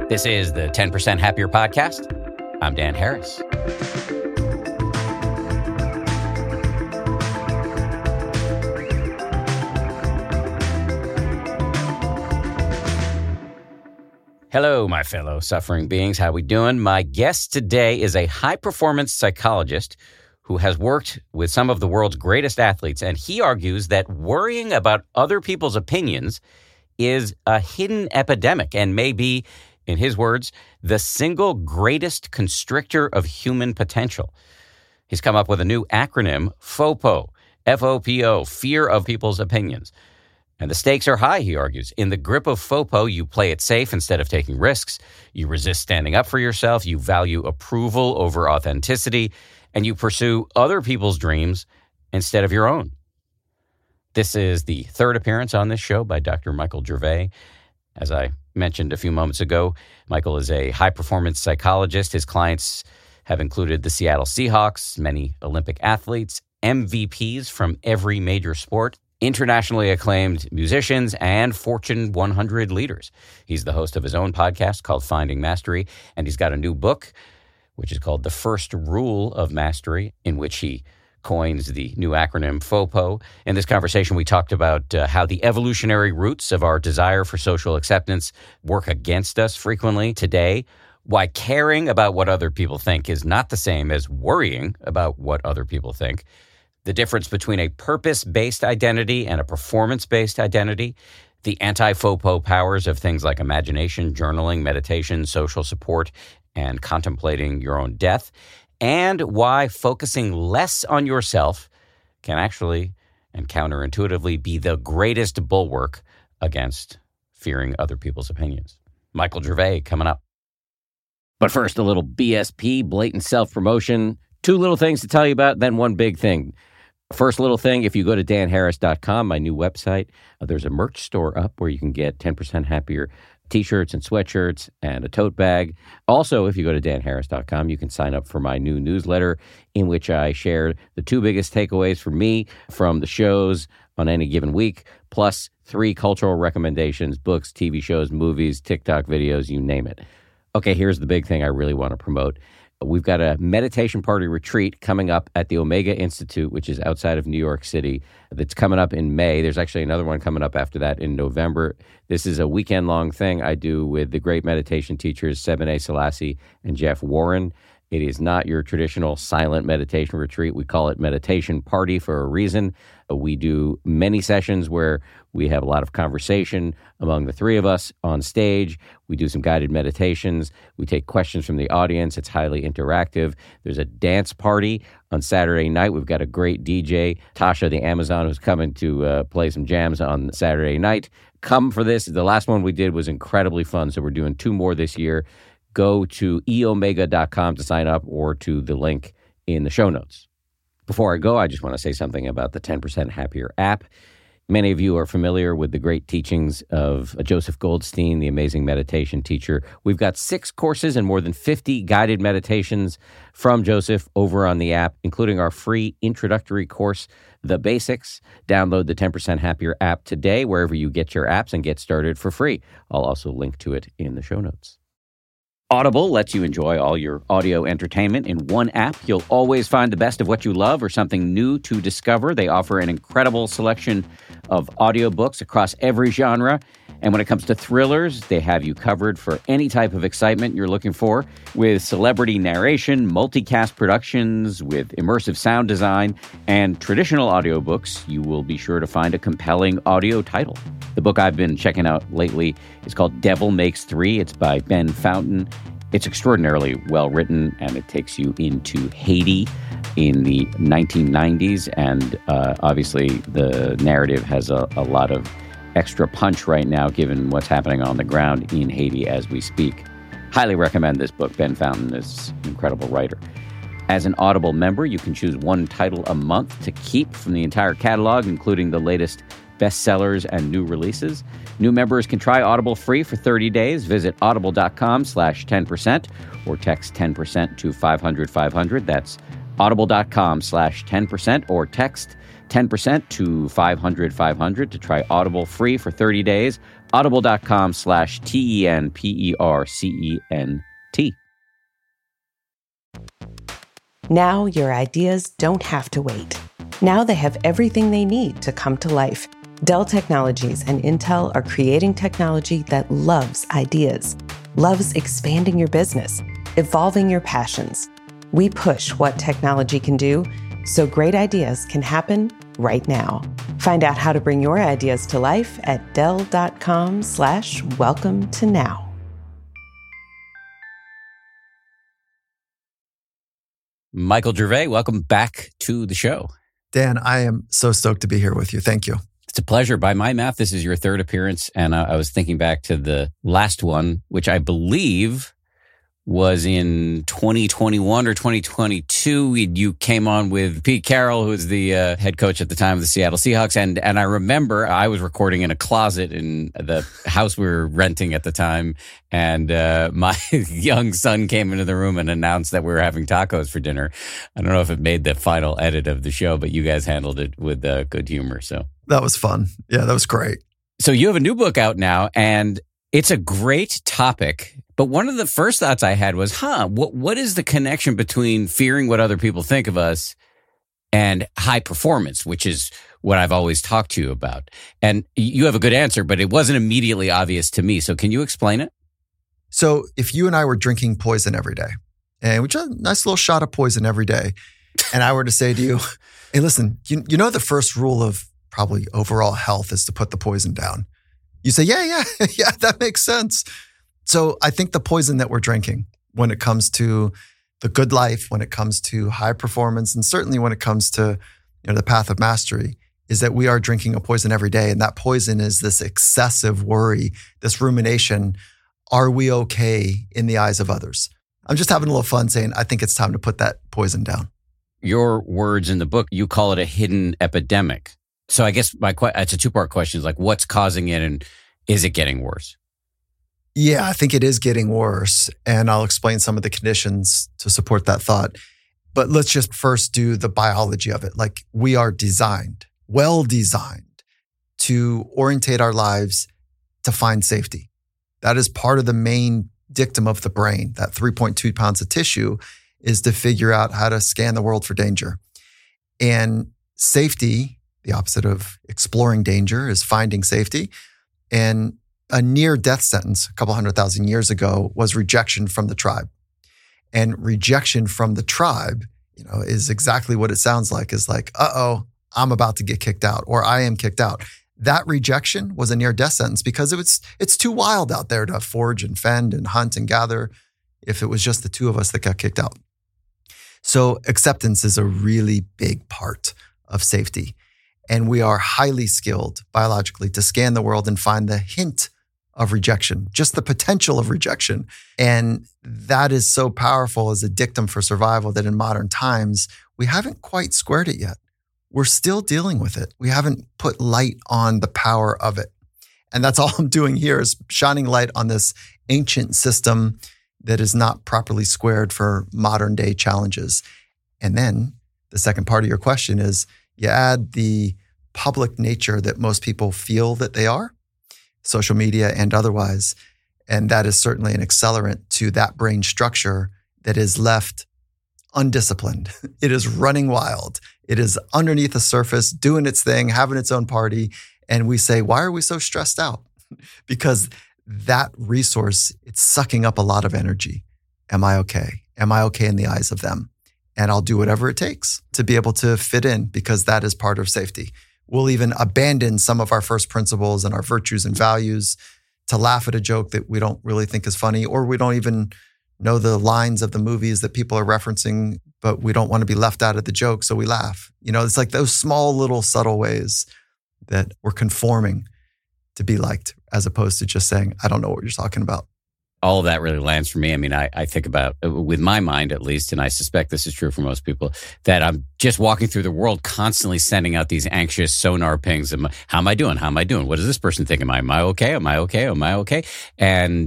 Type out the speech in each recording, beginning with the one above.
This is the 10% Happier Podcast. I'm Dan Harris. Hello, my fellow suffering beings. How we doing? My guest today is a high-performance psychologist who has worked with some of the world's greatest athletes, and he argues that worrying about other people's opinions is a hidden epidemic and may be, in his words, the single greatest constrictor of human potential. He's come up with a new acronym, FOPO, F-O-P-O, fear of people's opinions. And the stakes are high, he argues. In the grip of FOPO, you play it safe instead of taking risks. You resist standing up for yourself. You value approval over authenticity. And you pursue other people's dreams instead of your own. This is the third appearance on this show by Dr. Michael Gervais. As I mentioned a few moments ago, Michael is a high-performance psychologist. His clients have included the Seattle Seahawks, many Olympic athletes, MVPs from every major sport, internationally acclaimed musicians, and Fortune 100 leaders. He's the host of his own podcast called Finding Mastery, and he's got a new book, which is called The First Rule of Mastery, in which he coins the new acronym FOPO. In this conversation, we talked about how the evolutionary roots of our desire for social acceptance work against us frequently today, why caring about what other people think is not the same as worrying about what other people think, the difference between a purpose-based identity and a performance-based identity, the anti-FOPO powers of things like imagination, journaling, meditation, social support, and contemplating your own death, and why focusing less on yourself can actually and counterintuitively be the greatest bulwark against fearing other people's opinions. Michael Gervais coming up. But first, a little BSP, blatant self-promotion. Two little things to tell you about, then one big thing. First little thing, if you go to danharris.com, my new website, there's a merch store up where you can get 10% happier T-shirts and sweatshirts and a tote bag. Also, if you go to danharris.com, you can sign up for my new newsletter in which I share the two biggest takeaways for me from the shows on any given week, plus 3 cultural recommendations, books, TV shows, movies, TikTok videos, you name it. Okay, here's the big thing I really want to promote. We've got a meditation party retreat coming up at the Omega Institute, which is outside of New York City. That's coming up in May. There's actually another one coming up after that in November. This is a weekend-long thing I do with the great meditation teachers, Sebene Selassie and Jeff Warren. It is not your traditional silent meditation retreat. We call it meditation party for a reason. We do many sessions where we have a lot of conversation among the three of us on stage. We do some guided meditations. We take questions from the audience. It's highly interactive. There's a dance party on Saturday night. We've got a great DJ, Tasha the Amazon, who's coming to play some jams on Saturday night. Come for this. The last one we did was incredibly fun, so we're doing 2 more this year. Go to eomega.com to sign up or to the link in the show notes. Before I go, I just want to say something about the 10% Happier app. Many of you are familiar with the great teachings of Joseph Goldstein, the amazing meditation teacher. We've got 6 courses and more than 50 guided meditations from Joseph over on the app, including our free introductory course, The Basics. Download the 10% Happier app today, wherever you get your apps, and get started for free. I'll also link to it in the show notes. Audible lets you enjoy all your audio entertainment in one app. You'll always find the best of what you love or something new to discover. They offer an incredible selection of audiobooks across every genre. And when it comes to thrillers, they have you covered for any type of excitement you're looking for, with celebrity narration, multicast productions, with immersive sound design, and traditional audiobooks. You will be sure to find a compelling audio title. The book I've been checking out lately is called Devil Makes 3. It's by Ben Fountain. It's extraordinarily well written, and it takes you into Haiti in the 1990s. And obviously, the narrative has a lot of extra punch right now, given what's happening on the ground in Haiti as we speak. Highly recommend this book. Ben Fountain is an incredible writer. As an Audible member, you can choose 1 title a month to keep from the entire catalog, including the latest bestsellers and new releases. New members can try Audible free for 30 days. Visit audible.com/10% or text 10% to 500-500. That's audible.com/10% or text 10% to 500 to try Audible free for 30 days. Audible.com/TENPERCENT. Now your ideas don't have to wait. Now they have everything they need to come to life. Dell Technologies and Intel are creating technology that loves ideas, loves expanding your business, evolving your passions. We push what technology can do so great ideas can happen right now. Find out how to bring your ideas to life at Dell.com/welcome to now. Michael Gervais, welcome back to the show. Dan, I am so stoked to be here with you. Thank you. It's a pleasure. By my math, this is your third appearance. And I was thinking back to the last one, which I believe was in 2021 or 2022. You came on with Pete Carroll, who was the head coach at the time of the Seattle Seahawks. And I remember I was recording in a closet in the house we were renting at the time. And my young son came into the room and announced that we were having tacos for dinner. I don't know if it made the final edit of the show, but you guys handled it with good humor. So that was fun. Yeah, that was great. So you have a new book out now, and it's a great topic. But one of the first thoughts I had was, what is the connection between fearing what other people think of us and high performance, which is what I've always talked to you about? And you have a good answer, but it wasn't immediately obvious to me. So can you explain it? So if you and I were drinking poison every day, and we just a nice little shot of poison every day, and I were to say to you, hey, listen, you know the first rule of probably overall health is to put the poison down. You say, yeah, that makes sense. So I think the poison that we're drinking when it comes to the good life, when it comes to high performance, and certainly when it comes to the path of mastery, is that we are drinking a poison every day. And that poison is this excessive worry, this rumination. Are we okay in the eyes of others? I'm just having a little fun saying, I think it's time to put that poison down. Your words in the book, you call it a hidden epidemic. So I guess it's a two-part question. It's like, what's causing it and is it getting worse? Yeah, I think it is getting worse. And I'll explain some of the conditions to support that thought. But let's just first do the biology of it. Like, we are designed, well designed, to orientate our lives to find safety. That is part of the main dictum of the brain. That 3.2 pounds of tissue is to figure out how to scan the world for danger. And safety, the opposite of exploring danger, is finding safety. And a near-death sentence a couple 100,000 years ago was rejection from the tribe. And rejection from the tribe, is exactly what it sounds like, is like, uh-oh, I'm about to get kicked out, or I am kicked out. That rejection was a near-death sentence because it's too wild out there to forage and fend and hunt and gather if it was just the two of us that got kicked out. So acceptance is a really big part of safety. And we are highly skilled biologically to scan the world and find the hint of rejection, just the potential of rejection. And that is so powerful as a dictum for survival that in modern times, we haven't quite squared it yet. We're still dealing with it. We haven't put light on the power of it. And that's all I'm doing here is shining light on this ancient system that is not properly squared for modern day challenges. And then the second part of your question is you add the public nature that most people feel that they are, social media and otherwise. And that is certainly an accelerant to that brain structure that is left undisciplined. It is running wild. It is underneath the surface, doing its thing, having its own party. And we say, why are we so stressed out? Because that resource, it's sucking up a lot of energy. Am I okay? Am I okay in the eyes of them? And I'll do whatever it takes to be able to fit in because that is part of safety. We'll even abandon some of our first principles and our virtues and values to laugh at a joke that we don't really think is funny, or we don't even know the lines of the movies that people are referencing, but we don't want to be left out of the joke, so we laugh. It's like those small little subtle ways that we're conforming to be liked, as opposed to just saying, I don't know what you're talking about. All of that really lands for me. I mean, I think about, with my mind at least, and I suspect this is true for most people, that I'm just walking through the world constantly sending out these anxious sonar pings. How am I doing? How am I doing? What does this person think? Am I okay? Am I okay? Am I okay? And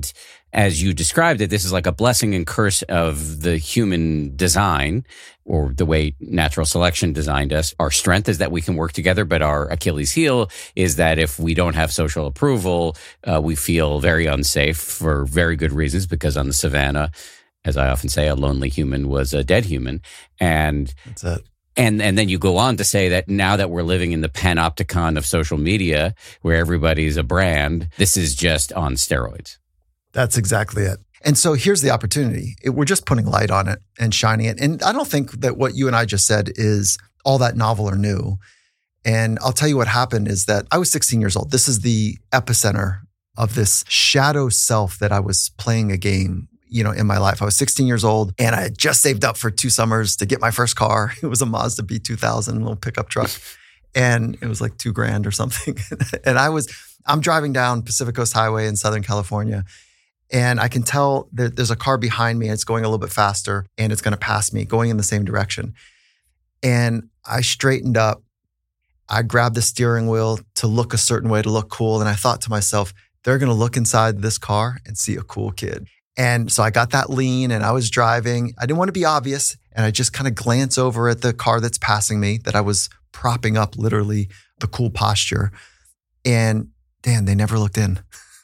as you described it, this is like a blessing and curse of the human design, or the way natural selection designed us. Our strength is that we can work together, but our Achilles heel is that if we don't have social approval, we feel very unsafe for very good reasons, because on the savannah, as I often say, a lonely human was a dead human. And That's it. And then you go on to say that now that we're living in the panopticon of social media, where everybody's a brand, this is just on steroids. That's exactly it. And so here's the opportunity. We're just putting light on it and shining it. And I don't think that what you and I just said is all that novel or new. And I'll tell you what happened is that I was 16 years old. This is the epicenter of this shadow self that I was playing a game, in my life. I was 16 years old and I had just saved up for 2 summers to get my first car. It was a Mazda B2000, a little pickup truck. And it was like $2,000 or something. And I'm driving down Pacific Coast Highway in Southern California. And I can tell that there's a car behind me. It's going a little bit faster and it's going to pass me going in the same direction. And I straightened up. I grabbed the steering wheel to look a certain way, to look cool. And I thought to myself, they're going to look inside this car and see a cool kid. And so I got that lean and I was driving. I didn't want to be obvious. And I just kind of glance over at the car that's passing me, that I was propping up, literally the cool posture. And Dan, they never looked in.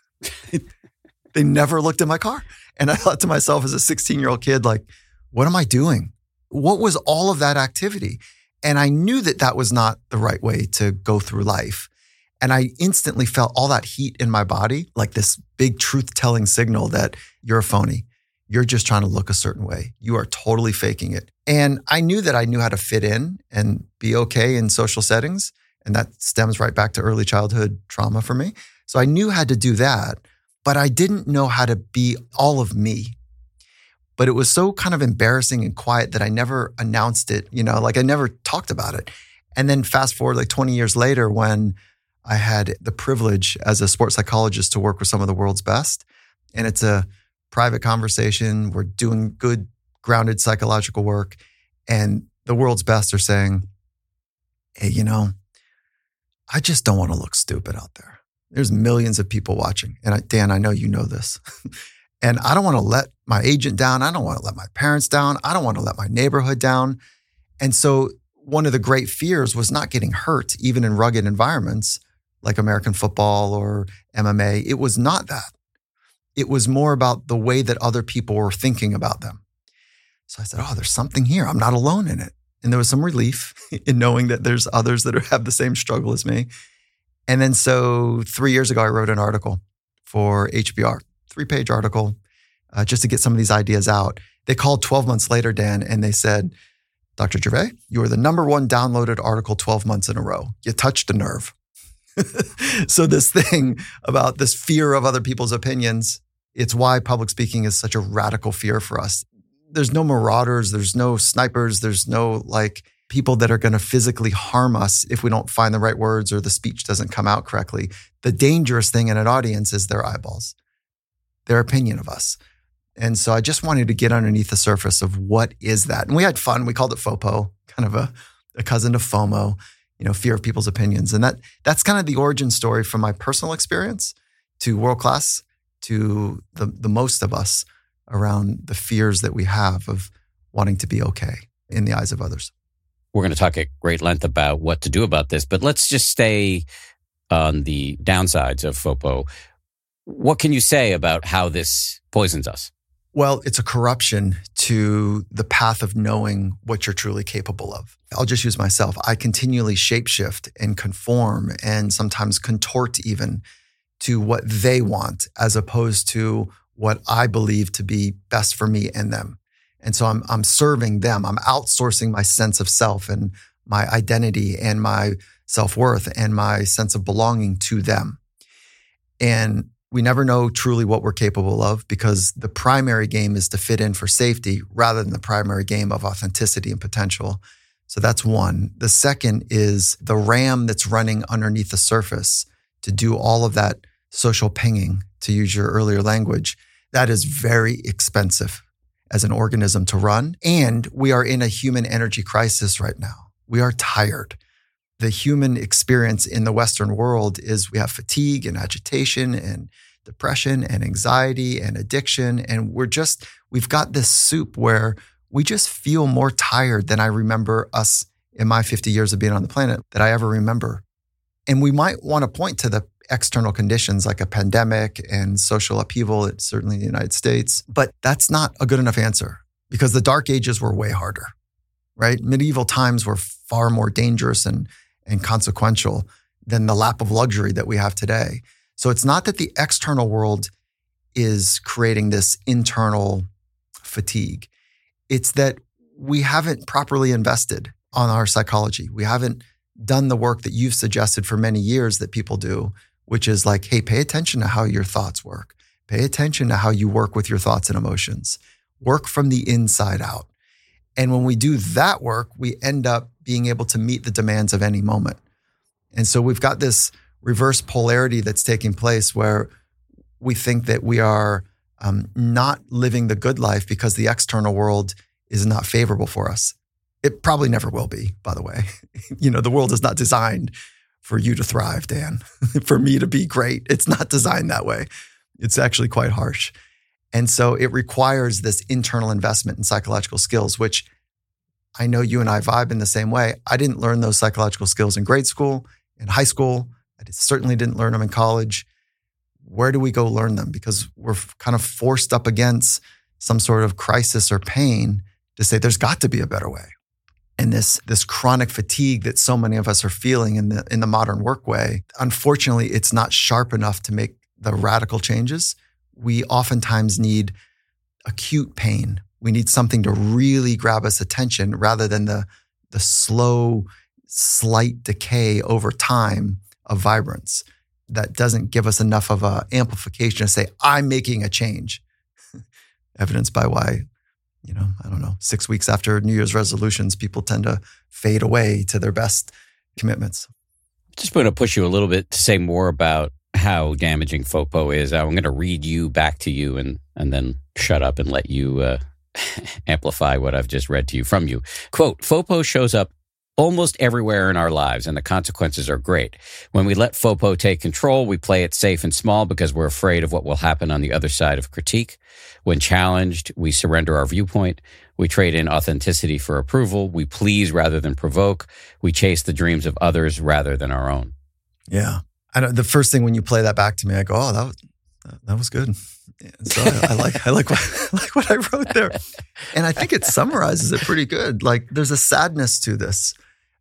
They never looked in my car. And I thought to myself as a 16-year-old kid, like, what am I doing? What was all of that activity? And I knew that that was not the right way to go through life. And I instantly felt all that heat in my body, like this big truth-telling signal that you're a phony. You're just trying to look a certain way. You are totally faking it. And I knew that I knew how to fit in and be okay in social settings. And that stems right back to early childhood trauma for me. So I knew how to do that, but I didn't know how to be all of me. But it was so kind of embarrassing and quiet that I never announced it, like I never talked about it. And then fast forward like 20 years later, when I had the privilege as a sports psychologist to work with some of the world's best. And it's a private conversation. We're doing good, grounded psychological work. And the world's best are saying, hey, I just don't want to look stupid out there. There's millions of people watching. And Dan, I know you know this. And I don't want to let my agent down. I don't want to let my parents down. I don't want to let my neighborhood down. And so one of the great fears was not getting hurt, even in rugged environments like American football or MMA. It was not that. It was more about the way that other people were thinking about them. So I said, there's something here. I'm not alone in it. And there was some relief in knowing that there's others that have the same struggle as me. And then so 3 years ago, I wrote an article for HBR, 3-page article, just to get some of these ideas out. They called 12 months later, Dan, and they said, Dr. Gervais, you are the #1 downloaded article 12 months in a row. You touched a nerve. So this thing about this fear of other people's opinions, it's why public speaking is such a radical fear for us. There's no marauders, there's no snipers, there's no people that are going to physically harm us if we don't find the right words or the speech doesn't come out correctly. The dangerous thing in an audience is their eyeballs, their opinion of us. And so I just wanted to get underneath the surface of what is that. And we had fun. We called it FOPO, kind of a cousin of FOMO, fear of people's opinions. And that's kind of the origin story from my personal experience to world class, to the most of us around the fears that we have of wanting to be okay in the eyes of others. We're going to talk at great length about what to do about this, but let's just stay on the downsides of FOPO. What can you say about how this poisons us? Well, it's a corruption to the path of knowing what you're truly capable of. I'll just use myself. I continually shapeshift and conform and sometimes contort even to what they want as opposed to what I believe to be best for me and them. And so I'm serving them. I'm outsourcing my sense of self and my identity and my self-worth and my sense of belonging to them. And we never know truly what we're capable of because the primary game is to fit in for safety rather than the primary game of authenticity and potential. So that's one. The second is the RAM that's running underneath the surface to do all of that social pinging, to use your earlier language. That is very expensive as an organism to run. And we are in a human energy crisis right now. We are tired. The human experience in the Western world is we have fatigue and agitation and depression and anxiety and addiction. And we've got this soup where we just feel more tired than I remember us in my 50 years of being on the planet that I ever remember. And we might want to point to the external conditions like a pandemic and social upheaval, certainly in the United States. But that's not a good enough answer because the dark ages were way harder, right? Medieval times were far more dangerous and consequential than the lap of luxury that we have today. So it's not that the external world is creating this internal fatigue. It's that we haven't properly invested on our psychology. We haven't done the work that you've suggested for many years that people do, which is like, hey, pay attention to how your thoughts work. Pay attention to how you work with your thoughts and emotions. Work from the inside out. And when we do that work, we end up being able to meet the demands of any moment. And so we've got this reverse polarity that's taking place where we think that we are not living the good life because the external world is not favorable for us. It probably never will be, by the way. The world is not designed for you to thrive, Dan, for me to be great. It's not designed that way. It's actually quite harsh. And so it requires this internal investment in psychological skills, which I know you and I vibe in the same way. I didn't learn those psychological skills in grade school, in high school. I certainly didn't learn them in college. Where do we go learn them? Because we're kind of forced up against some sort of crisis or pain to say there's got to be a better way. And this chronic fatigue that so many of us are feeling in the modern work way, unfortunately, it's not sharp enough to make the radical changes. We oftentimes need acute pain. We need something to really grab us attention rather than the slow, slight decay over time of vibrance that doesn't give us enough of an amplification to say, I'm making a change. Evidenced by why, 6 weeks after New Year's resolutions, people tend to fade away to their best commitments. Just going to push you a little bit to say more about how damaging FOPO is. I'm going to read you back to you and then shut up and let you amplify what I've just read to you from you. Quote, FOPO shows up almost everywhere in our lives, and the consequences are great. When we let FOPO take control, we play it safe and small because we're afraid of what will happen on the other side of critique. When challenged, we surrender our viewpoint. We trade in authenticity for approval. We please rather than provoke. We chase the dreams of others rather than our own. Yeah. I know the first thing when you play that back to me, I go, oh, that was good. So I like what I wrote there. And I think it summarizes it pretty good. Like there's a sadness to this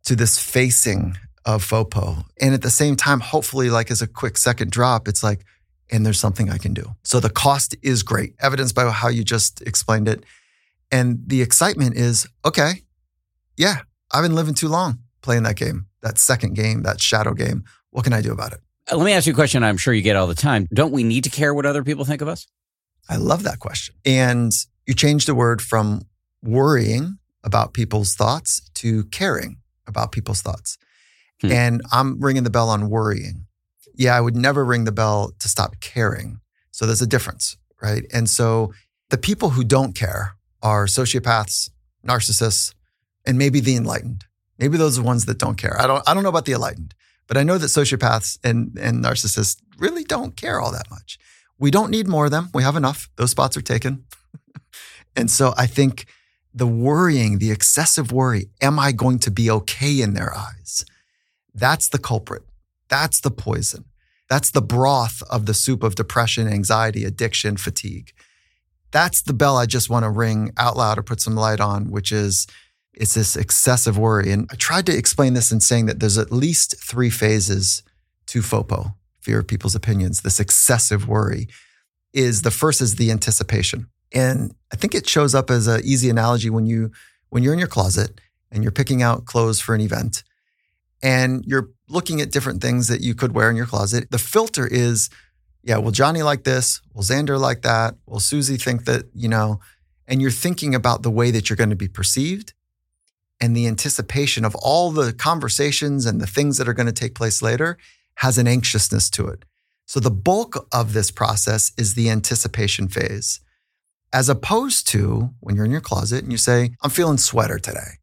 facing of FOPO. And at the same time, hopefully like as a quick second drop, it's like, and there's something I can do. So the cost is great, evidenced by how you just explained it. And the excitement is, okay, yeah, I've been living too long playing that game, that second game, that shadow game. What can I do about it? Let me ask you a question I'm sure you get all the time. Don't we need to care what other people think of us? I love that question. And you changed the word from worrying about people's thoughts to caring about people's thoughts. And I'm ringing the bell on worrying. Yeah, I would never ring the bell to stop caring. So there's a difference, right? And so the people who don't care are sociopaths, narcissists, and maybe the enlightened. Maybe those are the ones that don't care. I don't know about the enlightened, but I know that sociopaths and narcissists really don't care all that much. We don't need more of them. We have enough. Those spots are taken. And so I think the worrying, the excessive worry, am I going to be okay in their eyes? That's the culprit. That's the poison. That's the broth of the soup of depression, anxiety, addiction, fatigue. That's the bell I just want to ring out loud or put some light on, which is it's this excessive worry. And I tried to explain this in saying that there's at least 3 phases to FOPO, fear of people's opinions. This excessive worry is the first is the anticipation. And I think it shows up as an easy analogy when you're in your closet and you're picking out clothes for an event and you're looking at different things that you could wear in your closet. The filter is, yeah, will Johnny like this? Will Xander like that? Will Susie think that, and you're thinking about the way that you're going to be perceived and the anticipation of all the conversations and the things that are going to take place later has an anxiousness to it. So the bulk of this process is the anticipation phase, as opposed to when you're in your closet and you say, I'm feeling sweater today,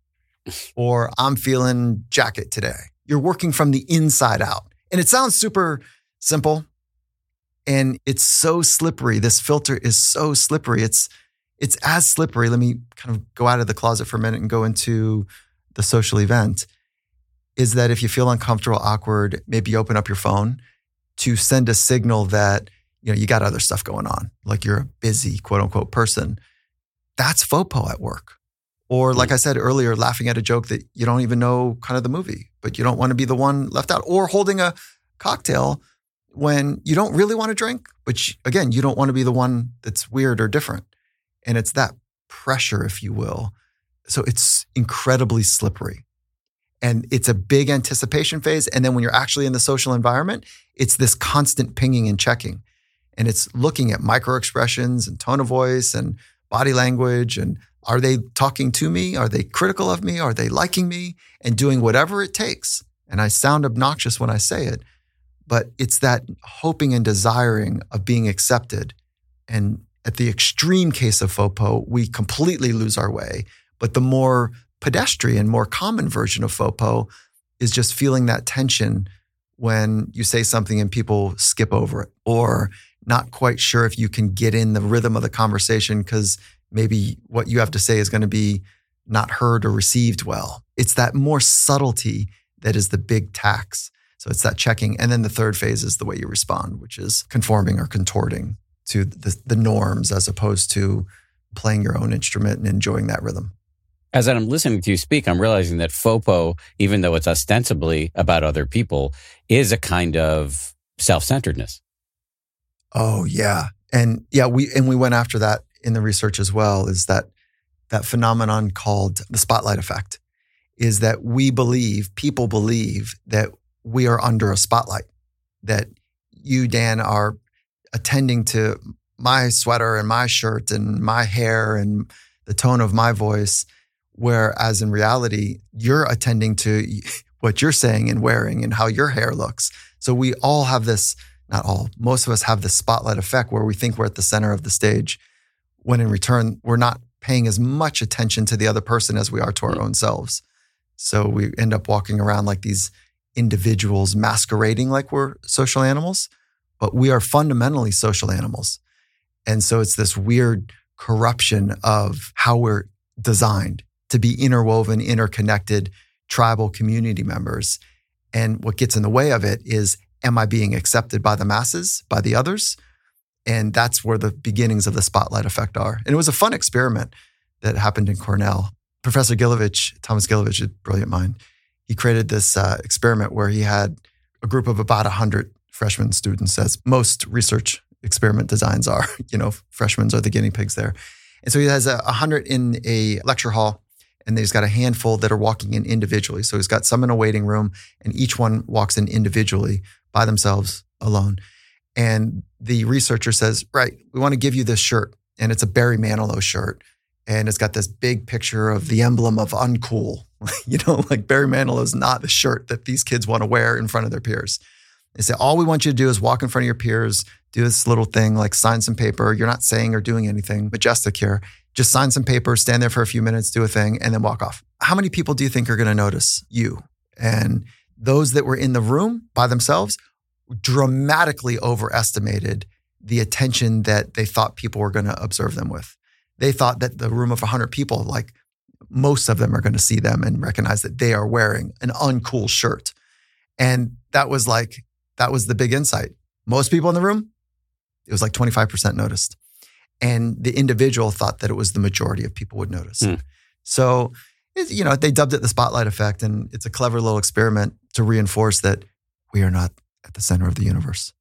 or I'm feeling jacket today. You're working from the inside out. And it sounds super simple. And it's so slippery. This filter is so slippery. It's as slippery. Let me kind of go out of the closet for a minute and go into the social event. Is that if you feel uncomfortable, awkward, maybe open up your phone to send a signal that, you got other stuff going on, like you're a busy, quote unquote, person. That's FOPO at work. Or like I said earlier, laughing at a joke that you don't even know kind of the movie, but you don't want to be the one left out. Or holding a cocktail when you don't really want to drink, but again, you don't want to be the one that's weird or different. And it's that pressure, if you will. So it's incredibly slippery. And it's a big anticipation phase. And then when you're actually in the social environment, it's this constant pinging and checking. And it's looking at micro expressions and tone of voice and body language. And are they talking to me? Are they critical of me? Are they liking me? And doing whatever it takes. And I sound obnoxious when I say it, but it's that hoping and desiring of being accepted. And at the extreme case of FOPO, we completely lose our way. But the more pedestrian, more common version of FOPO is just feeling that tension when you say something and people skip over it, or not quite sure if you can get in the rhythm of the conversation because maybe what you have to say is going to be not heard or received well. It's that more subtlety that is the big tax. So it's that checking. And then the third phase is the way you respond, which is conforming or contorting to the norms as opposed to playing your own instrument and enjoying that rhythm. As I'm listening to you speak, I'm realizing that FOPO, even though it's ostensibly about other people, is a kind of self-centeredness. Oh, yeah. And yeah, we went after that in the research as well, is that phenomenon called the spotlight effect, is that people believe that we are under a spotlight, that you, Dan, are attending to my sweater and my shirt and my hair and the tone of my voice, whereas in reality, you're attending to what you're saying and wearing and how your hair looks. So we all have this, not all, most of us have this spotlight effect where we think we're at the center of the stage, when in return, we're not paying as much attention to the other person as we are to our own selves. So we end up walking around like these individuals masquerading like we're social animals, but we are fundamentally social animals. And so it's this weird corruption of how we're designed to be interwoven, interconnected, tribal community members. And what gets in the way of it is, am I being accepted by the masses, by the others? And that's where the beginnings of the spotlight effect are. And it was a fun experiment that happened in Cornell. Professor Gilovich, Thomas Gilovich, a brilliant mind, he created this experiment where he had a group of about 100 freshman students, as most research experiment designs are. Freshmen are the guinea pigs there. And so he has 100 in a lecture hall, and he's got a handful that are walking in individually. So he's got some in a waiting room, and each one walks in individually by themselves, alone. And the researcher says, right, we want to give you this shirt. And it's a Barry Manilow shirt. And it's got this big picture of the emblem of uncool. Like Barry Manilow is not the shirt that these kids want to wear in front of their peers. They say, all we want you to do is walk in front of your peers, do this little thing, like sign some paper. You're not saying or doing anything majestic here. Just sign some paper, stand there for a few minutes, do a thing, and then walk off. How many people do you think are going to notice you? And those that were in the room by themselves dramatically overestimated the attention that they thought people were going to observe them with. They thought that the room of 100 people, like most of them are going to see them and recognize that they are wearing an uncool shirt. And that was the big insight. Most people in the room, it was like 25% noticed. And the individual thought that it was the majority of people would notice. So, they dubbed it the spotlight effect. And it's a clever little experiment to reinforce that we are not at the center of the universe.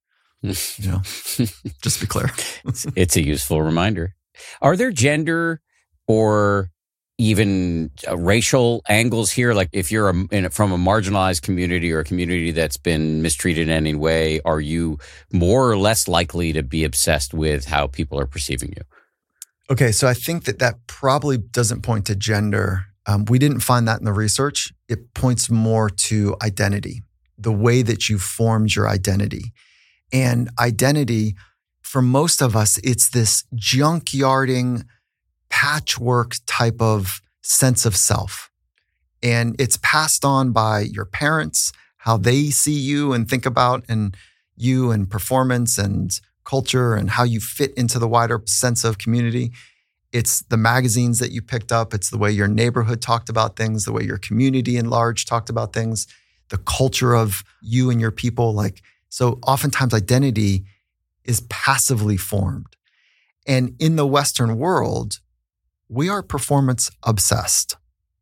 Just to be clear. It's a useful reminder. Are there gender or even racial angles here? Like if you're from a marginalized community or a community that's been mistreated in any way, are you more or less likely to be obsessed with how people are perceiving you? Okay, so I think that probably doesn't point to gender. We didn't find that in the research. It points more to identity, the way that you formed your identity. And identity, for most of us, it's this junkyarding, patchwork type of sense of self. And it's passed on by your parents, how they see you and think about and you and performance and culture and how you fit into the wider sense of community. It's the magazines that you picked up. It's the way your neighborhood talked about things, the way your community in large talked about things, the culture of you and your people. So oftentimes identity is passively formed. And in the Western world, we are performance obsessed.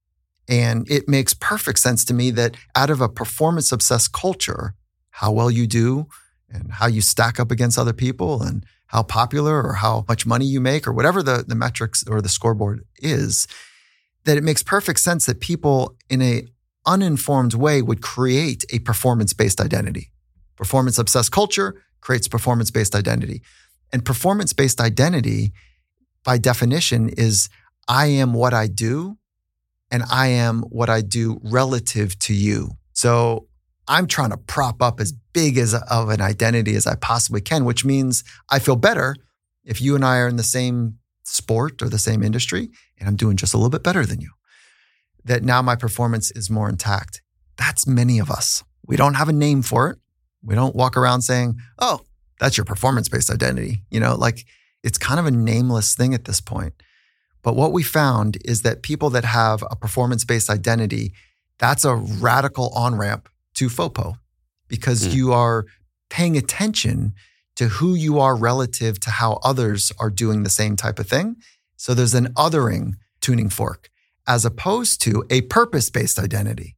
And it makes perfect sense to me that out of a performance obsessed culture, how well you do and how you stack up against other people and how popular or how much money you make or whatever the metrics or the scoreboard is, that it makes perfect sense that people in a uninformed way would create a performance-based identity. Performance-obsessed culture creates performance-based identity. And performance-based identity, by definition, is I am what I do and I am what I do relative to you. So I'm trying to prop up as big of an identity as I possibly can, which means I feel better if you and I are in the same sport or the same industry and I'm doing just a little bit better than you. That now my performance is more intact. That's many of us. We don't have a name for it. We don't walk around saying, oh, that's your performance-based identity. It's kind of a nameless thing at this point. But what we found is that people that have a performance-based identity, that's a radical on-ramp to FOPO because you are paying attention to who you are relative to how others are doing the same type of thing. So there's an othering tuning fork as opposed to a purpose-based identity.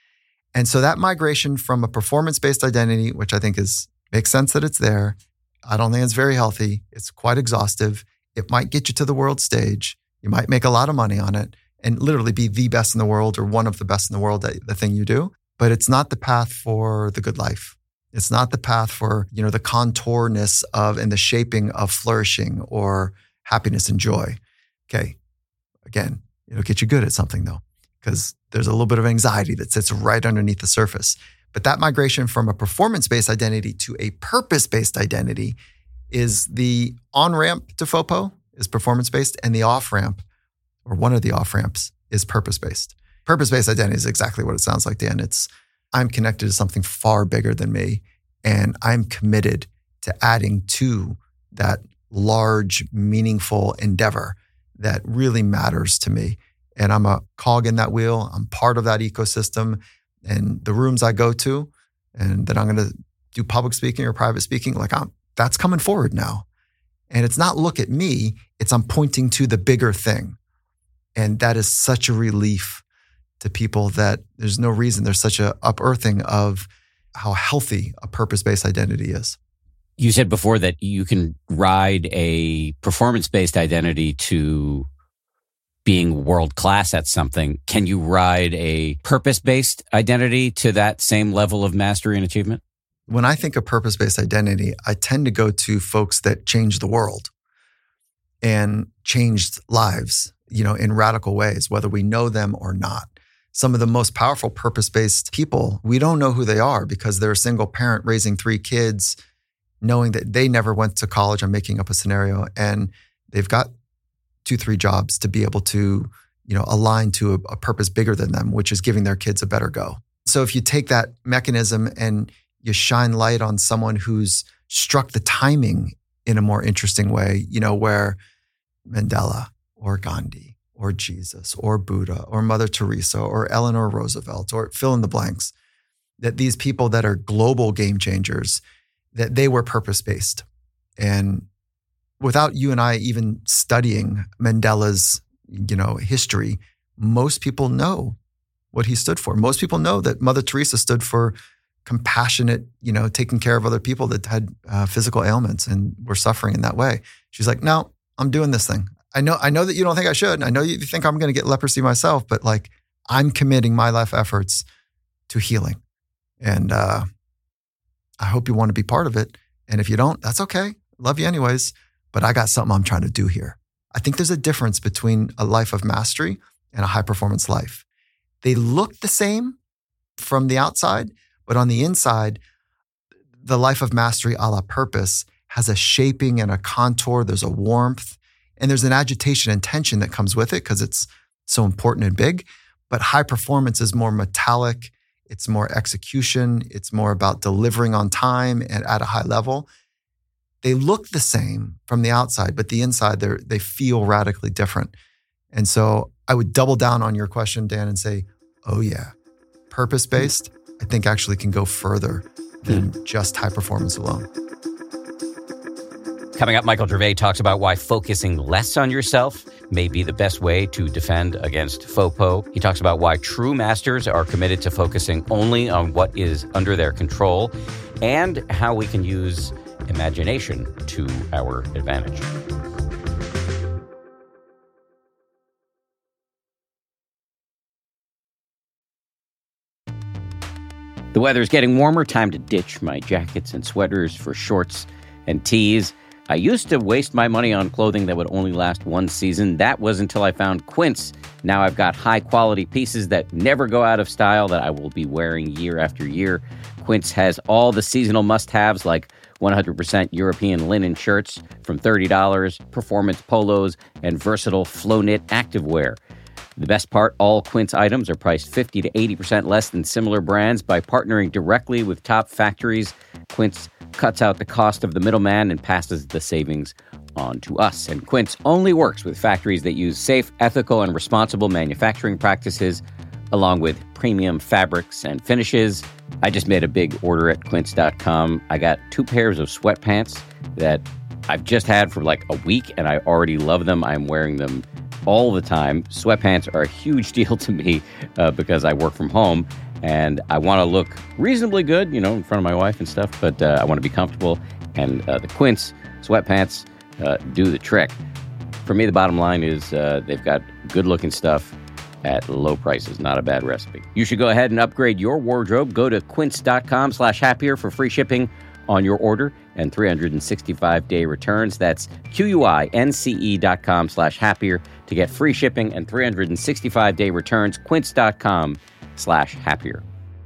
And so that migration from a performance-based identity, which I think makes sense that it's there. I don't think it's very healthy. It's quite exhaustive. It might get you to the world stage. You might make a lot of money on it and literally be the best in the world or one of the best in the world at the thing you do. But it's not the path for the good life. It's not the path for, the contourness of and the shaping of flourishing or happiness and joy. Okay. Again, it'll get you good at something though, because there's a little bit of anxiety that sits right underneath the surface. But that migration from a performance-based identity to a purpose-based identity is the on-ramp to FOPO is performance-based and the off-ramp or one of the off-ramps is purpose-based. Purpose-based identity is exactly what it sounds like, Dan. It's I'm connected to something far bigger than me and I'm committed to adding to that large, meaningful endeavor that really matters to me. And I'm a cog in that wheel. I'm part of that ecosystem. And the rooms I go to and that I'm going to do public speaking or private speaking, that's coming forward now. And it's not look at me, it's I'm pointing to the bigger thing. And that is such a relief to people that there's no reason there's such a unearthing of how healthy a purpose-based identity is. You said before that you can ride a performance-based identity to being world-class at something. Can you ride a purpose-based identity to that same level of mastery and achievement? When I think of purpose-based identity, I tend to go to folks that changed the world and changed lives, in radical ways, whether we know them or not. Some of the most powerful purpose-based people, we don't know who they are because they're a single parent raising 3 kids, knowing that they never went to college. I'm making up a scenario, and they've got 2-3 jobs to be able to, align to a purpose bigger than them, which is giving their kids a better go. So if you take that mechanism and you shine light on someone who's struck the timing in a more interesting way, where Mandela or Gandhi or Jesus or Buddha or Mother Teresa or Eleanor Roosevelt or fill in the blanks, that these people that are global game changers, that they were purpose-based. And without you and I even studying Mandela's, history, most people know what he stood for. Most people know that Mother Teresa stood for compassionate, taking care of other people that had physical ailments and were suffering in that way. She's like, no, I'm doing this thing. I know that you don't think I should. I know you think I'm going to get leprosy myself, but I'm committing my life efforts to healing. And I hope you want to be part of it. And if you don't, that's okay. Love you anyways. But I got something I'm trying to do here. I think there's a difference between a life of mastery and a high performance life. They look the same from the outside, but on the inside, the life of mastery a la purpose has a shaping and a contour. There's a warmth and there's an agitation and tension that comes with it because it's so important and big. But high performance is more metallic. It's more execution. It's more about delivering on time and at a high level. they look the same from the outside, but the inside, they feel radically different. And so I would double down on your question, Dan, and say, oh yeah, purpose-based, I think actually can go further than just high performance alone. Coming up, Michael Gervais talks about why focusing less on yourself may be the best way to defend against FOPO. He talks about why true masters are committed to focusing only on what is under their control, and how we can use imagination to our advantage. The weather's getting warmer. Time to ditch my jackets and sweaters for shorts and tees. I used to waste my money on clothing that would only last one season. That was until I found Quince. Now I've got high-quality pieces that never go out of style that I will be wearing year after year. Quince has all the seasonal must-haves like 100% European linen shirts from $30, performance polos, and versatile flow-knit activewear. The best part, all Quince items are priced 50 to 80% less than similar brands. By partnering directly with top factories, Quince cuts out the cost of the middleman and passes the savings on to us. And Quince only works with factories that use safe, ethical, and responsible manufacturing practices, along with premium fabrics and finishes. I just made a big order at quince.com. I got 2 pairs of sweatpants that I've just had for like a week, and I already love them. I'm wearing them all the time. Sweatpants are a huge deal to me because I work from home and I want to look reasonably good, in front of my wife and stuff, but I want to be comfortable. And the Quince sweatpants do the trick. For me, the bottom line is they've got good looking stuff at low prices. Not a bad recipe. You should go ahead and upgrade your wardrobe. Go to quince.com/happier for free shipping on your order and 365-day returns. That's QUINCE.com/happier to get free shipping and 365-day returns. Quince.com/happier.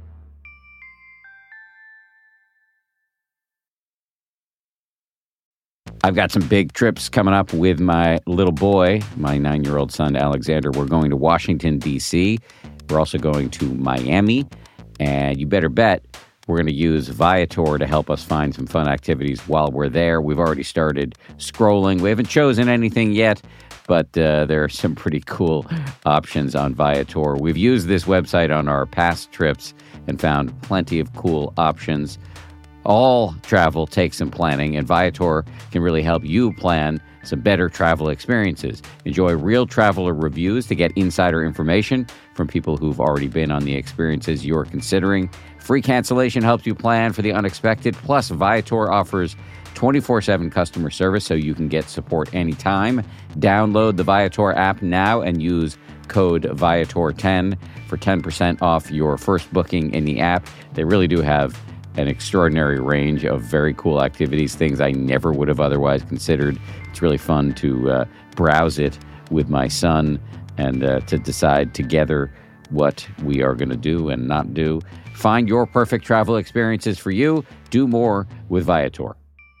I've got some big trips coming up with my little boy, my 9-year-old son, Alexander. We're going to Washington, D.C. We're also going to Miami. And you better bet we're going to use Viator to help us find some fun activities while we're there. We've already started scrolling. We haven't chosen anything yet, but there are some pretty cool options on Viator. We've used this website on our past trips and found plenty of cool options. All travel takes some planning, and Viator can really help you plan some better travel experiences. Enjoy real traveler reviews to get insider information from people who've already been on the experiences you're considering. Free cancellation helps you plan for the unexpected. Plus, Viator offers 24/7 customer service so you can get support anytime. Download the Viator app now and use code Viator10 for 10% off your first booking in the app. They really do have an extraordinary range of very cool activities, things I never would have otherwise considered. It's really fun to browse it with my son and to decide together what we are going to do and not do. Find your perfect travel experiences for you. Do more with Viator.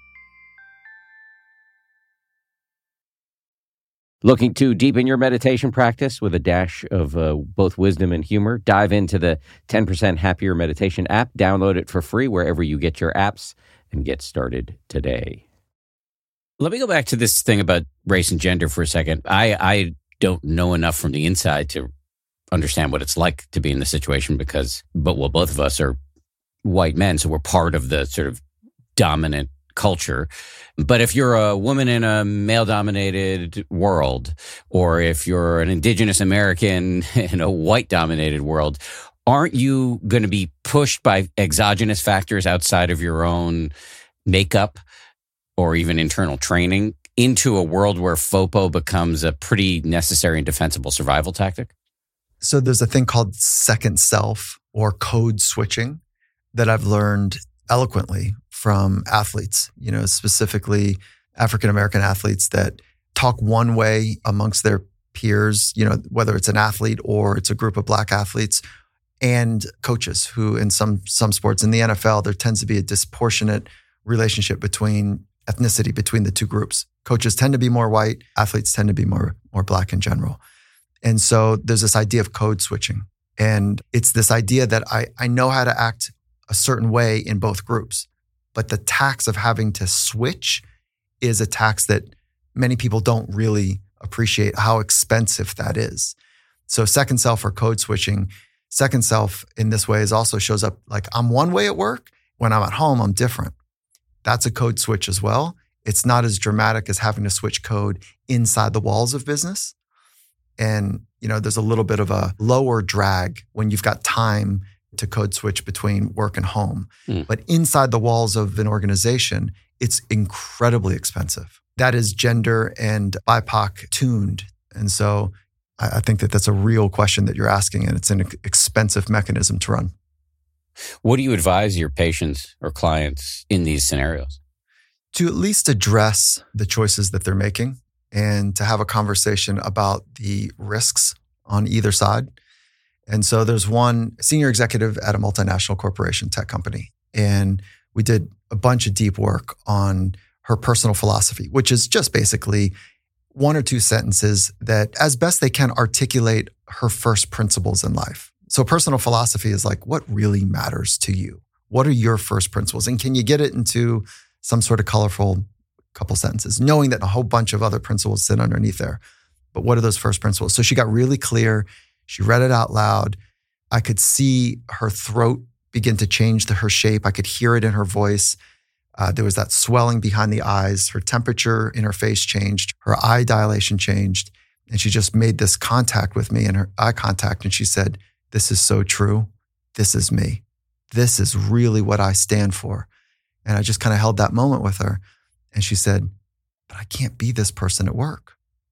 Looking to deepen your meditation practice with a dash of both wisdom and humor? Dive into the 10% Happier Meditation app. Download it for free wherever you get your apps and get started today. Let me go back to this thing about race and gender for a second. I don't know enough from the inside to understand what it's like to be in the situation but both of us are white men, so we're part of the sort of dominant culture. But if you're a woman in a male-dominated world, or if you're an indigenous American in a white-dominated world, aren't you going to be pushed by exogenous factors outside of your own makeup or even internal training into a world where FOPO becomes a pretty necessary and defensible survival tactic? So there's a thing called second self or code switching that I've learned eloquently from athletes, specifically African-American athletes that talk one way amongst their peers, whether it's an athlete or it's a group of Black athletes, and coaches who in some sports, in the NFL, there tends to be a disproportionate relationship between ethnicity between the two groups. Coaches tend to be more white, athletes tend to be more Black in general. And so there's this idea of code switching. And it's this idea that I know how to act a certain way in both groups. But the tax of having to switch is a tax that many people don't really appreciate how expensive that is. So second self or code switching, second self in this way also shows up like I'm one way at work. When I'm at home, I'm different. That's a code switch as well. It's not as dramatic as having to switch code inside the walls of business. And, there's a little bit of a lower drag when you've got time to code switch between work and home. But inside the walls of an organization, it's incredibly expensive. That is gender and BIPOC tuned. And so I think that that's a real question that you're asking, and it's an expensive mechanism to run. What do you advise your patients or clients in these scenarios? To at least address the choices that they're making and to have a conversation about the risks on either side. And so there's one senior executive at a multinational corporation tech company, and we did a bunch of deep work on her personal philosophy, which is just basically one or two sentences that as best they can articulate her first principles in life. So personal philosophy is like, what really matters to you? What are your first principles? And can you get it into some sort of colorful couple sentences, knowing that a whole bunch of other principles sit underneath there. But what are those first principles? So she got really clear. She read it out loud. I could see her throat begin to change her shape. I could hear it in her voice. There was that swelling behind the eyes. Her temperature in her face changed. Her eye dilation changed. And she just made this contact with me and her eye contact. And she said, "This is so true. This is me. This is really what I stand for." And I just kind of held that moment with her. And she said, "But I can't be this person at work."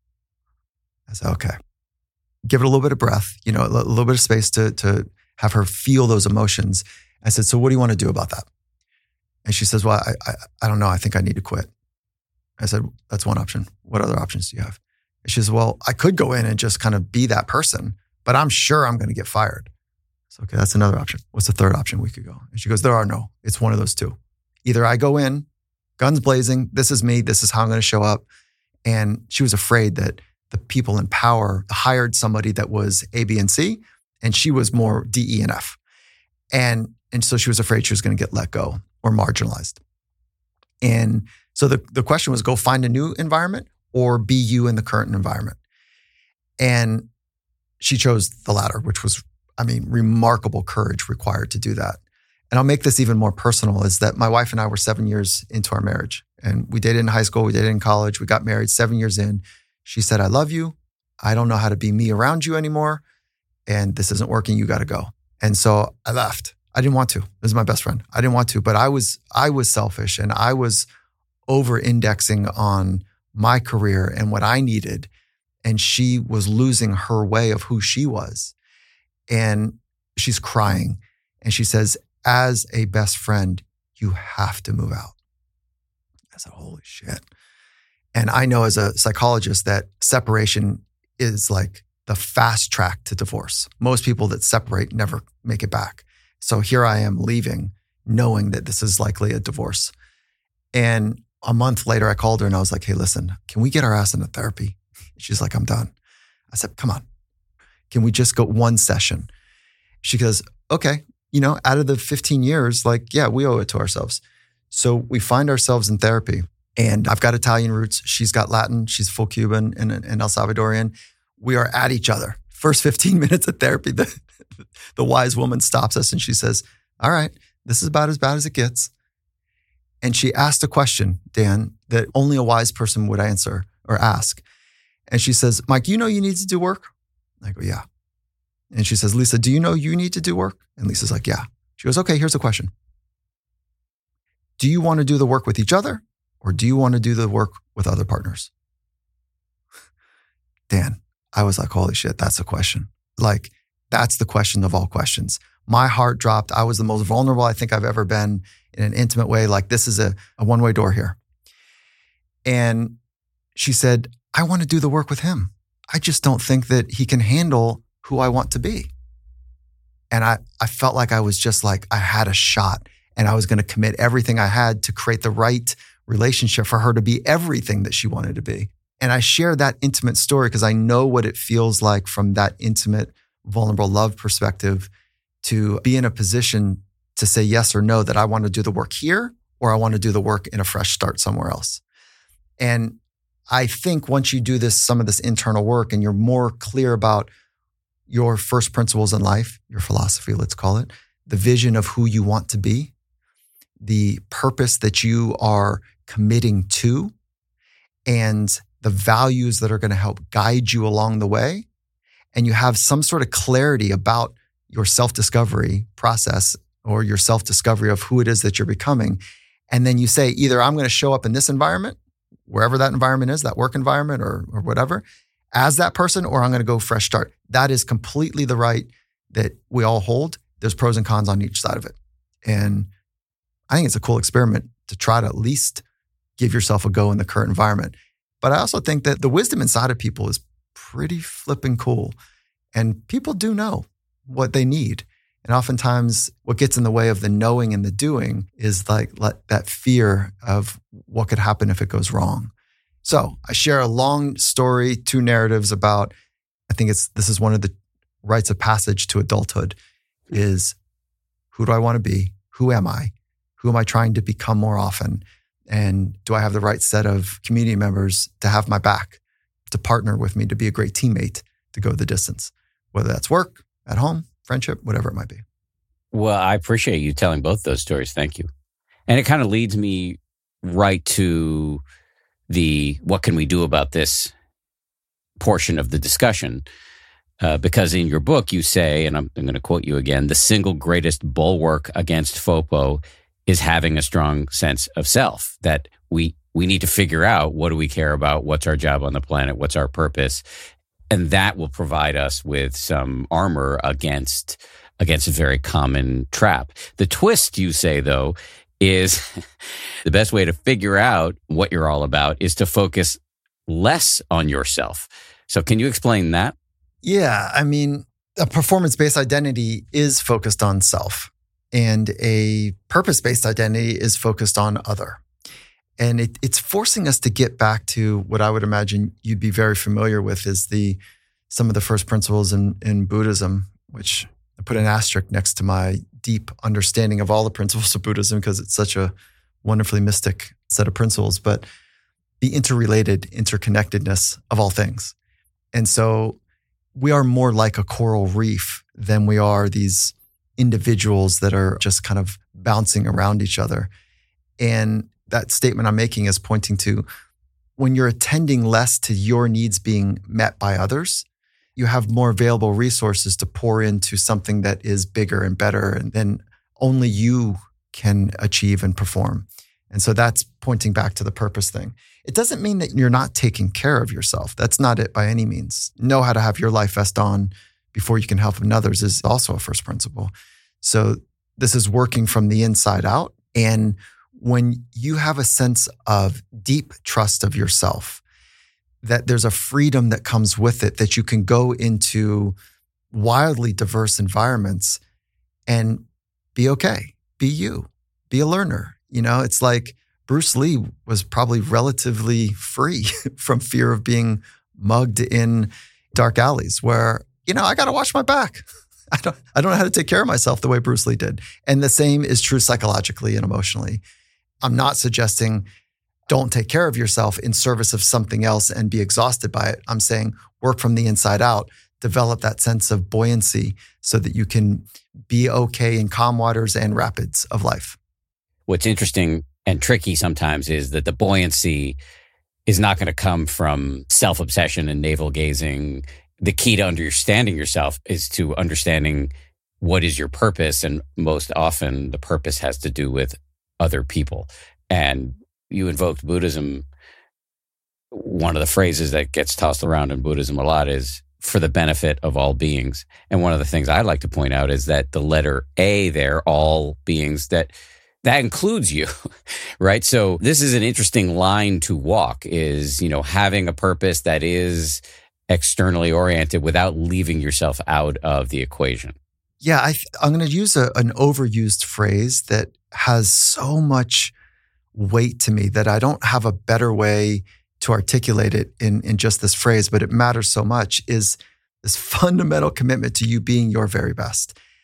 I said, "Okay, give it a little bit of breath, a little bit of space to have her feel those emotions." I said, "So what do you want to do about that?" And she says, "Well, I don't know. I think I need to quit." I said, "That's one option. What other options do you have?" And she says, "Well, I could go in and just kind of be that person, but I'm sure I'm going to get fired." So, okay, that's another option. What's the third option we could go? And she goes, "There are no. It's one of those two. Either I go in, guns blazing, this is me, this is how I'm going to show up." And she was afraid that the people in power hired somebody that was A, B, and C, and she was more D, E, and F. And so she was afraid she was going to get let go or marginalized. And so the question was, go find a new environment or be you in the current environment. And she chose the latter, which was, remarkable courage required to do that. And I'll make this even more personal, is that my wife and I were 7 years into our marriage. And we dated in high school, we dated in college, we got married 7 years in. She said, "I love you. I don't know how to be me around you anymore. And this isn't working, you got to go." And so I left. I didn't want to. This is my best friend. I didn't want to, but I was selfish, and I was over-indexing on my career and what I needed. And she was losing her way of who she was. And she's crying. And she says, "As a best friend, you have to move out." I said, "Holy shit." And I know as a psychologist that separation is like the fast track to divorce. Most people that separate never make it back. So here I am leaving, knowing that this is likely a divorce. And a month later, I called her and I was like, "Hey, listen, can we get our ass into therapy?" She's like, "I'm done." I said, "Come on. Can we just go one session?" She goes, "Okay, out of the 15 years, we owe it to ourselves." So we find ourselves in therapy, and I've got Italian roots. She's got Latin. She's full Cuban and El Salvadorian. We are at each other. First 15 minutes of therapy, the wise woman stops us and she says, "All right, this is about as bad as it gets." And she asked a question, Dan, that only a wise person would answer or ask. And she says, "Mike, you need to do work?" I go, "Yeah." And she says, "Lisa, do you know you need to do work?" And Lisa's like, "Yeah." She goes, "Okay, here's the question. Do you want to do the work with each other, or do you want to do the work with other partners?" Dan, I was like, holy shit, that's the question. That's the question of all questions. My heart dropped. I was the most vulnerable I think I've ever been in an intimate way. This is a one-way door here. And she said, "I want to do the work with him. I just don't think that he can handle who I want to be." And I felt like I was just I had a shot, and I was going to commit everything I had to create the right relationship for her to be everything that she wanted to be. And I share that intimate story because I know what it feels like from that intimate, vulnerable love perspective to be in a position to say yes or no, that I want to do the work here or I want to do the work in a fresh start somewhere else. And I think once you do some of this internal work and you're more clear about your first principles in life, your philosophy, let's call it, the vision of who you want to be, the purpose that you are committing to, and the values that are going to help guide you along the way, and you have some sort of clarity about your self-discovery process or your self-discovery of who it is that you're becoming, and then you say, either I'm going to show up in this environment, wherever that environment is, that work environment or whatever, as that person, or I'm going to go fresh start. That is completely the right that we all hold. There's pros and cons on each side of it. And I think it's a cool experiment to try to at least give yourself a go in the current environment. But I also think that the wisdom inside of people is pretty flipping cool. And people do know what they need. And oftentimes what gets in the way of the knowing and the doing is that fear of what could happen if it goes wrong. So I share a long story, 2 narratives about, I think this is one of the rites of passage to adulthood, is who do I want to be? Who am I? Who am I trying to become more often? And do I have the right set of community members to have my back, to partner with me, to be a great teammate, to go the distance, whether that's work, at home, friendship, whatever it might be. Well, I appreciate you telling both those stories. Thank you. And it kind of leads me right to the what can we do about this portion of the discussion. Because in your book, you say, and I'm going to quote you again, the single greatest bulwark against FOPO is having a strong sense of self, that we need to figure out what do we care about, what's our job on the planet, what's our purpose, and that will provide us with some armor against a very common trap. The twist, you say, though, is the best way to figure out what you're all about is to focus less on yourself. So can you explain that? Yeah, I mean, a performance-based identity is focused on self, and a purpose-based identity is focused on other. And it's forcing us to get back to what I would imagine you'd be very familiar with is some of the first principles in Buddhism, which I put an asterisk next to my deep understanding of all the principles of Buddhism because it's such a wonderfully mystic set of principles, but the interrelated interconnectedness of all things. And so we are more like a coral reef than we are these individuals that are just kind of bouncing around each other. And that statement I'm making is pointing to when you're attending less to your needs being met by others, you have more available resources to pour into something that is bigger and better and then only you can achieve and perform. And so that's pointing back to the purpose thing. It doesn't mean that you're not taking care of yourself. That's not it by any means. Know how to have your life vest on before you can help others is also a first principle. So this is working from the inside out. And when you have a sense of deep trust of yourself, that there's a freedom that comes with it, that you can go into wildly diverse environments and be okay, be you, be a learner. You know, it's like Bruce Lee was probably relatively free from fear of being mugged in dark alleys where, you know, I got to watch my back. I don't know how to take care of myself the way Bruce Lee did. And the same is true psychologically and emotionally. I'm not suggesting don't take care of yourself in service of something else and be exhausted by it. I'm saying work from the inside out, develop that sense of buoyancy so that you can be okay in calm waters and rapids of life. What's interesting and tricky sometimes is that the buoyancy is not going to come from self-obsession and navel-gazing. The key to understanding yourself is to understanding what is your purpose. And most often the purpose has to do with other people. And you invoked Buddhism. One of the phrases that gets tossed around in Buddhism a lot is for the benefit of all beings. And one of the things I like to point out is that the letter A there, all beings, that includes you, right? So this is an interesting line to walk is, you know, having a purpose that is externally oriented without leaving yourself out of the equation. Yeah, I'm going to use an overused phrase that has so much weight to me that I don't have a better way to articulate it in just this phrase, but it matters so much, is this fundamental commitment to you being your very best.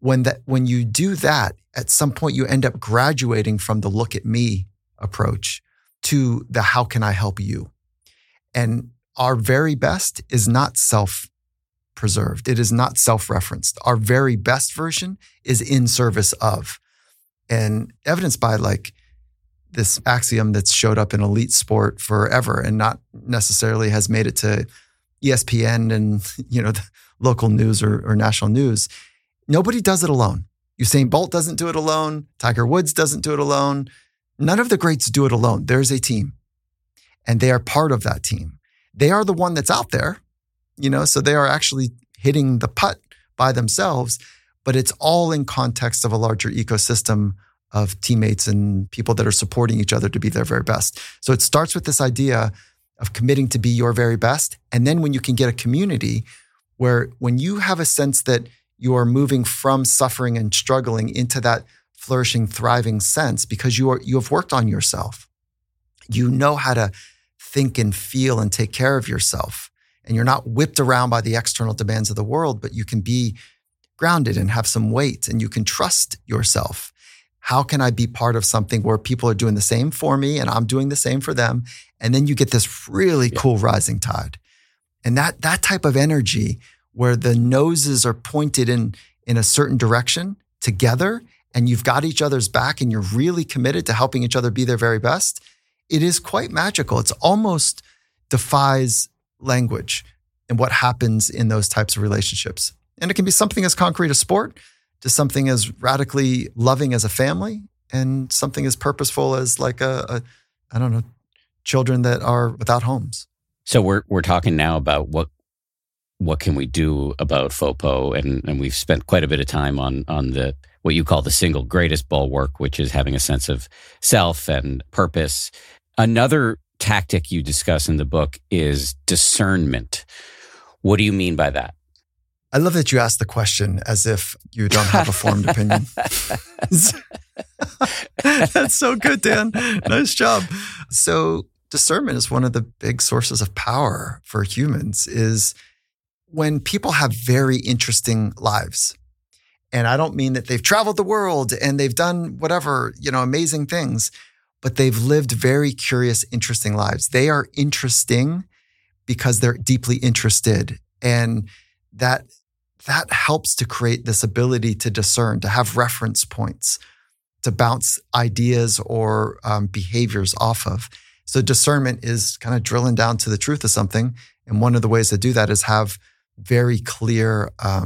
When you do that, at some point you end up graduating from the look at me approach to the how can I help you? And our very best is not self-preserved. It is not self-referenced. Our very best version is in service of, and evidenced by like this axiom that's showed up in elite sport forever and not necessarily has made it to ESPN and the local news or national news. Nobody does it alone. Usain Bolt doesn't do it alone. Tiger Woods doesn't do it alone. None of the greats do it alone. There's a team, and they are part of that team. They are the one that's out there, so they are actually hitting the putt by themselves, but it's all in context of a larger ecosystem of teammates and people that are supporting each other to be their very best. So it starts with this idea of committing to be your very best. And then when you can get a community where when you have a sense that you are moving from suffering and struggling into that flourishing, thriving sense because you have worked on yourself. You know how to think and feel and take care of yourself. And you're not whipped around by the external demands of the world, but you can be grounded and have some weight and you can trust yourself. How can I be part of something where people are doing the same for me and I'm doing the same for them? And then you get this really cool rising tide. And that type of energy where the noses are pointed in a certain direction together and you've got each other's back and you're really committed to helping each other be their very best, it is quite magical. It's almost defies language and what happens in those types of relationships. And it can be something as concrete as sport to something as radically loving as a family and something as purposeful as like children that are without homes. So we're talking now about what can we do about FOPO, and we've spent quite a bit of time on the what you call the single greatest bulwark, which is having a sense of self and purpose. Another tactic you discuss in the book is discernment. What do you mean by that? I love that you asked the question as if you don't have a formed opinion. That's so good, Dan. Nice job. So discernment is one of the big sources of power for humans is when people have very interesting lives. And I don't mean that they've traveled the world and they've done whatever, amazing things, but they've lived very curious, interesting lives. They are interesting because they're deeply interested. And that helps to create this ability to discern, to have reference points, to bounce ideas or behaviors off of. So discernment is kind of drilling down to the truth of something. And one of the ways to do that is have very clear,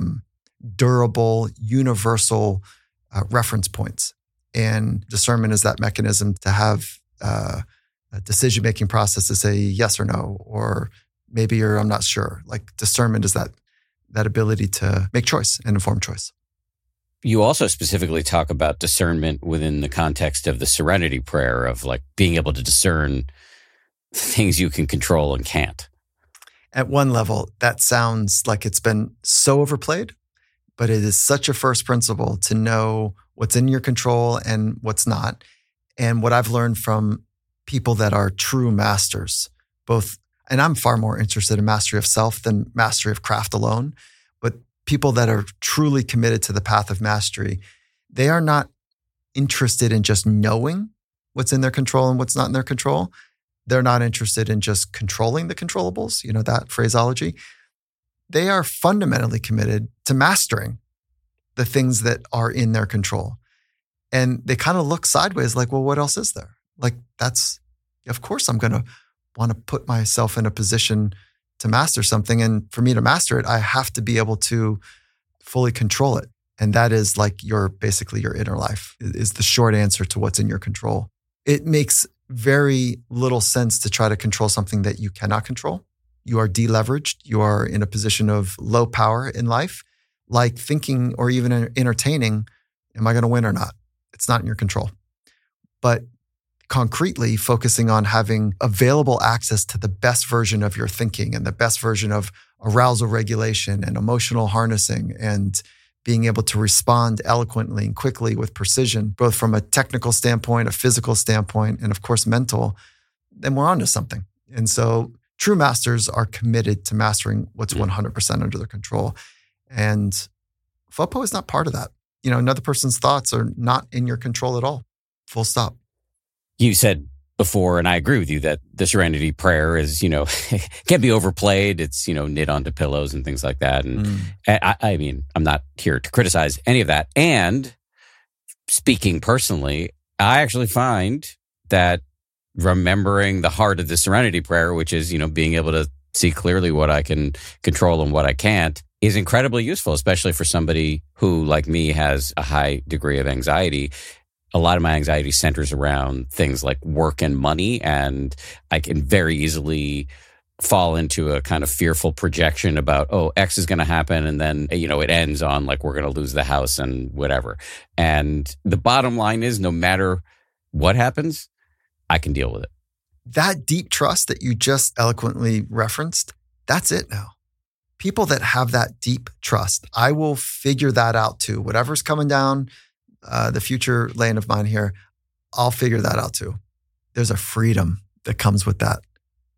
durable, universal reference points. And discernment is that mechanism to have a decision-making process to say yes or no, or maybe I'm not sure. Like discernment is that ability to make choice and informed choice. You also specifically talk about discernment within the context of the serenity prayer of like being able to discern things you can control and can't. At one level, that sounds like it's been so overplayed, but it is such a first principle to know what's in your control and what's not. And what I've learned from people that are true masters, both, and I'm far more interested in mastery of self than mastery of craft alone, but people that are truly committed to the path of mastery, they are not interested in just knowing what's in their control and what's not in their control. They're not interested in just controlling the controllables, that phraseology. They are fundamentally committed to mastering the things that are in their control. And they kind of look sideways like, well, what else is there? Like of course I'm going to want to put myself in a position to master something. And for me to master it, I have to be able to fully control it. And that is like basically your inner life is the short answer to what's in your control. It makes very little sense to try to control something that you cannot control. You are deleveraged. You are in a position of low power in life, like thinking or even entertaining, am I going to win or not? It's not in your control. But concretely focusing on having available access to the best version of your thinking and the best version of arousal regulation and emotional harnessing and being able to respond eloquently and quickly with precision, both from a technical standpoint, a physical standpoint, and of course, mental, then we're onto something. And so true masters are committed to mastering what's 100% under their control. And FOPO is not part of that. Another person's thoughts are not in your control at all. Full stop. You said before, and I agree with you, that the Serenity Prayer is, can't be overplayed. It's, knit onto pillows and things like that. And I mean, I'm not here to criticize any of that. And speaking personally, I actually find that remembering the heart of the Serenity Prayer, which is, being able to see clearly what I can control and what I can't, is incredibly useful, especially for somebody who, like me, has a high degree of anxiety. A lot of my anxiety centers around things like work and money, and I can very easily fall into a kind of fearful projection about, X is going to happen, and then, it ends on like we're going to lose the house and whatever. And the bottom line is, no matter what happens, I can deal with it. That deep trust that you just eloquently referenced, that's it now. People that have that deep trust, I will figure that out too. Whatever's coming down the future lane of mine here, I'll figure that out too. There's a freedom that comes with that.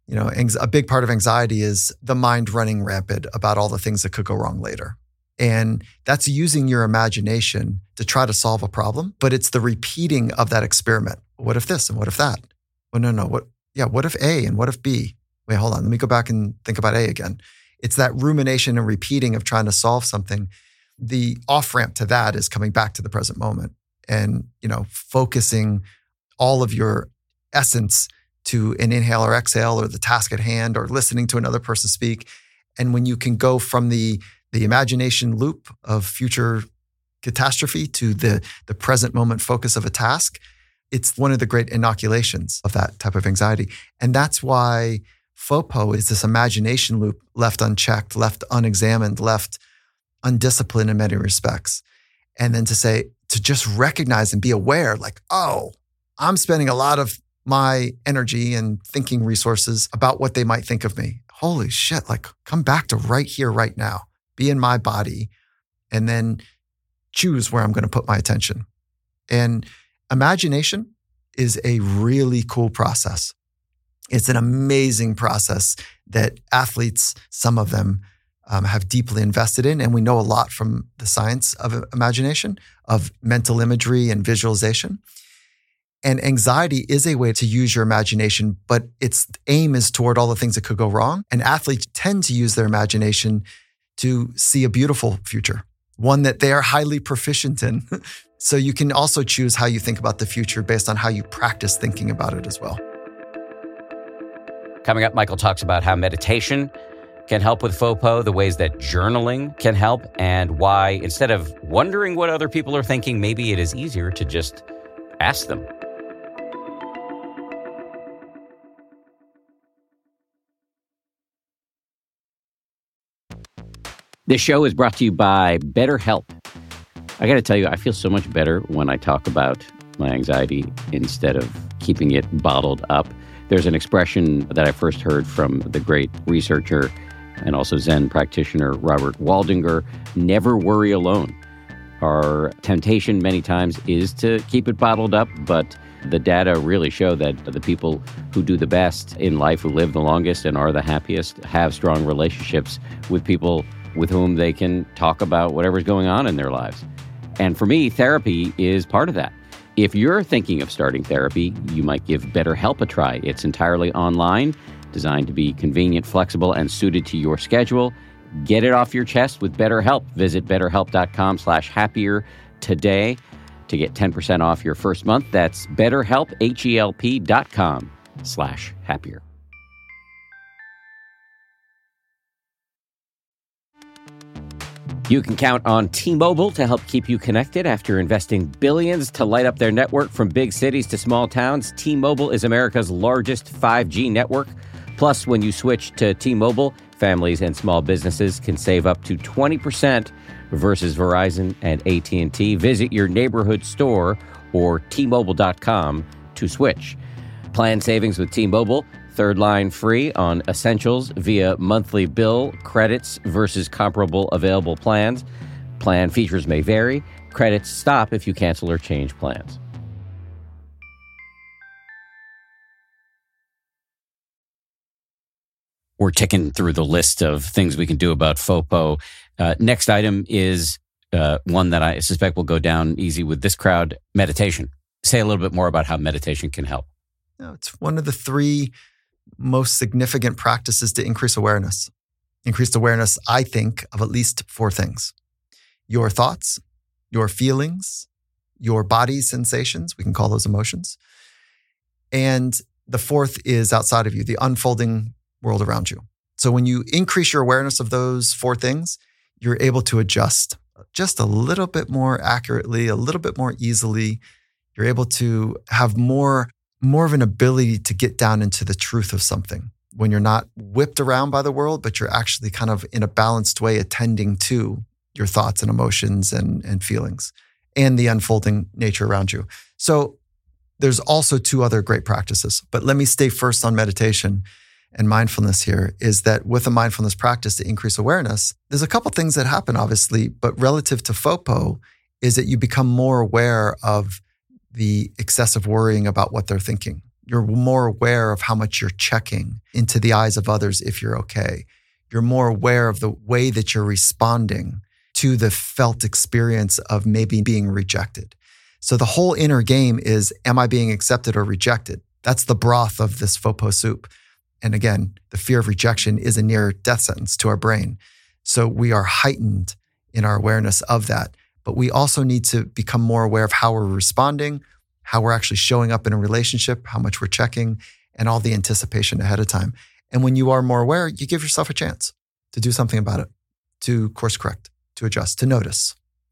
A big part of anxiety is the mind running rampant about all the things that could go wrong later. And that's using your imagination to try to solve a problem, but it's the repeating of that experiment. What if this and what if that? Oh, no. What if A and what if B? Wait, hold on. Let me go back and think about A again. It's that rumination and repeating of trying to solve something. The off-ramp to that is coming back to the present moment and, focusing all of your essence to an inhale or exhale or the task at hand or listening to another person speak. And when you can go from the imagination loop of future catastrophe to the present moment focus of a task, it's one of the great inoculations of that type of anxiety. And that's why FOPO is this imagination loop left unchecked, left unexamined, left undisciplined in many respects. And then to just recognize and be aware, like, I'm spending a lot of my energy and thinking resources about what they might think of me. Holy shit, like come back to right here, right now, be in my body, and then choose where I'm going to put my attention. And imagination is a really cool process. It's an amazing process that athletes, some of them, have deeply invested in. And we know a lot from the science of imagination, of mental imagery and visualization. And anxiety is a way to use your imagination, but its aim is toward all the things that could go wrong. And athletes tend to use their imagination to see a beautiful future, one that they are highly proficient in. So you can also choose how you think about the future based on how you practice thinking about it as well. Coming up, Michael talks about how meditation can help with FOPO, the ways that journaling can help, and why instead of wondering what other people are thinking, maybe it is easier to just ask them. This show is brought to you by BetterHelp. I got to tell you, I feel so much better when I talk about my anxiety instead of keeping it bottled up. There's an expression that I first heard from the great researcher and also Zen practitioner Robert Waldinger: never worry alone. Our temptation many times is to keep it bottled up, but the data really show that the people who do the best in life, who live the longest and are the happiest, have strong relationships with people with whom they can talk about whatever's going on in their lives. And for me, therapy is part of that. If you're thinking of starting therapy, you might give BetterHelp a try. It's entirely online, designed to be convenient, flexible, and suited to your schedule. Get it off your chest with BetterHelp. Visit BetterHelp.com/happier today to get 10% off your first month. That's BetterHelp, HELP.com/happier. You can count on T-Mobile to help keep you connected. After investing billions to light up their network from big cities to small towns, T-Mobile is America's largest 5G network. Plus, when you switch to T-Mobile, families and small businesses can save up to 20% versus Verizon and AT&T. Visit your neighborhood store or T-Mobile.com to switch. Plan savings with T-Mobile. Third line free on essentials via monthly bill credits versus comparable available plans. Plan features may vary. Credits stop if you cancel or change plans. We're ticking through the list of things we can do about FOPO. Next item is one that I suspect will go down easy with this crowd, meditation. Say a little bit more about how meditation can help. It's one of the 3 most significant practices to increase awareness. Increased awareness, I think, of at least 4 things. Your thoughts, your feelings, your body sensations, we can call those emotions. And the 4th is outside of you, the unfolding world around you. So when you increase your awareness of those 4 things, you're able to adjust just a little bit more accurately, a little bit more easily. You're able to have more of an ability to get down into the truth of something when you're not whipped around by the world, but you're actually kind of in a balanced way attending to your thoughts and emotions and feelings and the unfolding nature around you. So there's also 2 other great practices, but let me stay first on meditation and mindfulness here, is that with a mindfulness practice to increase awareness, there's a couple things that happen, obviously, but relative to FOPO is that you become more aware of the excessive worrying about what they're thinking. You're more aware of how much you're checking into the eyes of others if you're okay. You're more aware of the way that you're responding to the felt experience of maybe being rejected. So the whole inner game is, am I being accepted or rejected? That's the broth of this FOPO soup. And again, the fear of rejection is a near death sentence to our brain. So we are heightened in our awareness of that. But we also need to become more aware of how we're responding, how we're actually showing up in a relationship, how much we're checking, and all the anticipation ahead of time. And when you are more aware, you give yourself a chance to do something about it, to course correct, to adjust, to notice.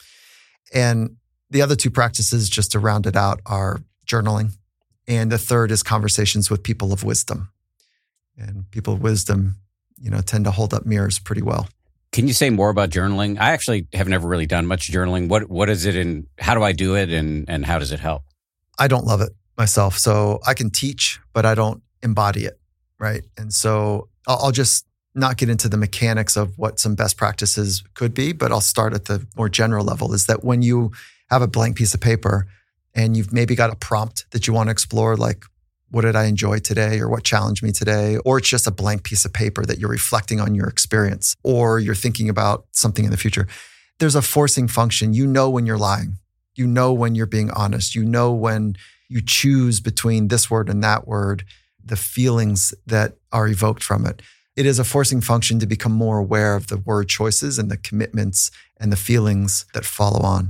And the other 2 practices, just to round it out, are journaling. And the 3rd is conversations with people of wisdom. And people of wisdom, tend to hold up mirrors pretty well. Can you say more about journaling? I actually have never really done much journaling. What is it and how do I do it and how does it help? I don't love it myself. So I can teach, but I don't embody it, right? And so I'll just not get into the mechanics of what some best practices could be, but I'll start at the more general level, is that when you have a blank piece of paper and you've maybe got a prompt that you want to explore, like, what did I enjoy today, or what challenged me today? Or it's just a blank piece of paper that you're reflecting on your experience, or you're thinking about something in the future. There's a forcing function. You know when you're lying. You know when you're being honest. You know when you choose between this word and that word, the feelings that are evoked from it. It is a forcing function to become more aware of the word choices and the commitments and the feelings that follow on.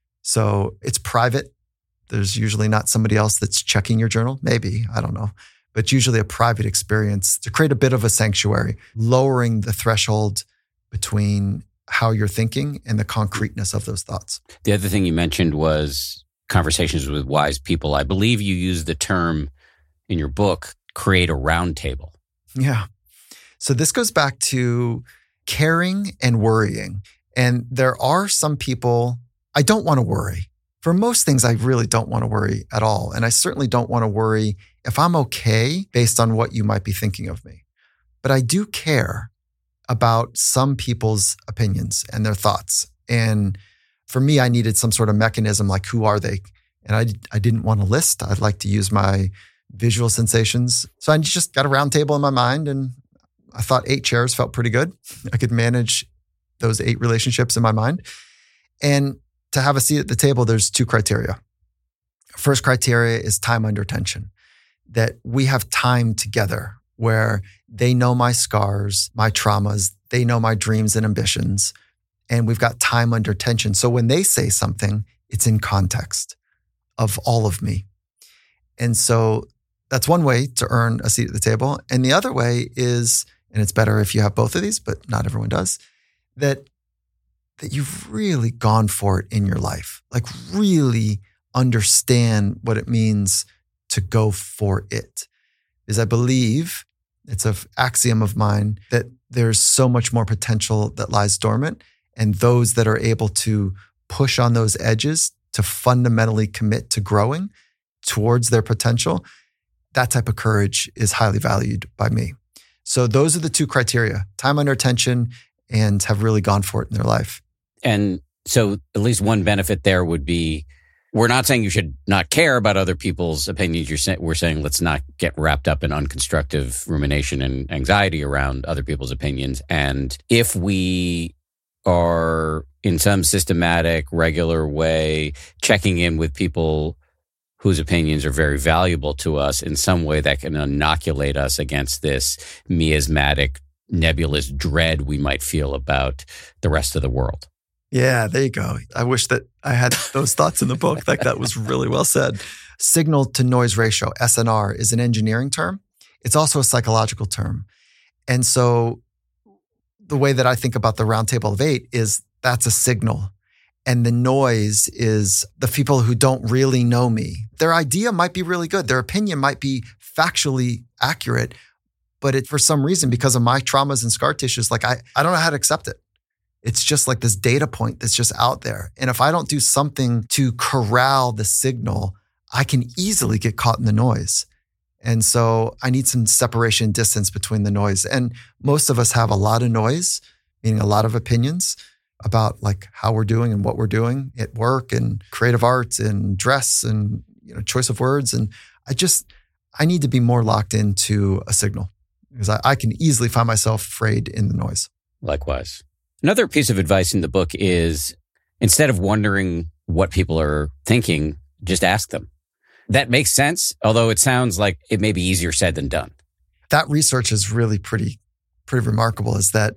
So it's private. There's usually not somebody else that's checking your journal. Maybe, I don't know. But it's usually a private experience to create a bit of a sanctuary, lowering the threshold between how you're thinking and the concreteness of those thoughts. The other thing you mentioned was conversations with wise people. I believe you use the term in your book, create a round table. Yeah. So this goes back to caring and worrying. And there are some people, I don't want to worry. For most things, I really don't want to worry at all. And I certainly don't want to worry if I'm okay based on what you might be thinking of me. But I do care about some people's opinions and their thoughts. And for me, I needed some sort of mechanism like, who are they? And I didn't want a list. I'd like to use my visual sensations. So I just got a round table in my mind, and I thought 8 chairs felt pretty good. I could manage those 8 relationships in my mind. And to have a seat at the table, there's 2 criteria. First criteria is time under tension, that we have time together where they know my scars, my traumas, they know my dreams and ambitions, and we've got time under tension. So when they say something, it's in context of all of me. And so that's one way to earn a seat at the table. And the other way is, and it's better if you have both of these, but not everyone does, that you've really gone for it in your life, like really understand what it means to go for it. Because I believe, it's an axiom of mine, that there's so much more potential that lies dormant. And those that are able to push on those edges to fundamentally commit to growing towards their potential, that type of courage is highly valued by me. So those are the 2 criteria: time under tension and have really gone for it in their life. And so at least one benefit there would be, we're not saying you should not care about other people's opinions. We're saying let's not get wrapped up in unconstructive rumination and anxiety around other people's opinions. And if we are in some systematic, regular way checking in with people whose opinions are very valuable to us in some way that can inoculate us against this miasmatic, nebulous dread we might feel about the rest of the world. Yeah, there you go. I wish that I had those thoughts in the book. Like that was really well said. Signal to noise ratio, SNR, is an engineering term. It's also a psychological term. And so the way that I think about the round table of 8 is that's a signal. And the noise is the people who don't really know me. Their idea might be really good. Their opinion might be factually accurate, but for some reason, because of my traumas and scar tissues, like I don't know how to accept it. It's just like this data point that's just out there. And if I don't do something to corral the signal, I can easily get caught in the noise. And so I need some separation and distance between the noise. And most of us have a lot of noise, meaning a lot of opinions about like how we're doing and what we're doing at work and creative arts and dress and choice of words. And I need to be more locked into a signal because I can easily find myself frayed in the noise. Likewise. Another piece of advice in the book is instead of wondering what people are thinking, just ask them. That makes sense, although it sounds like it may be easier said than done. That research is really pretty remarkable, is that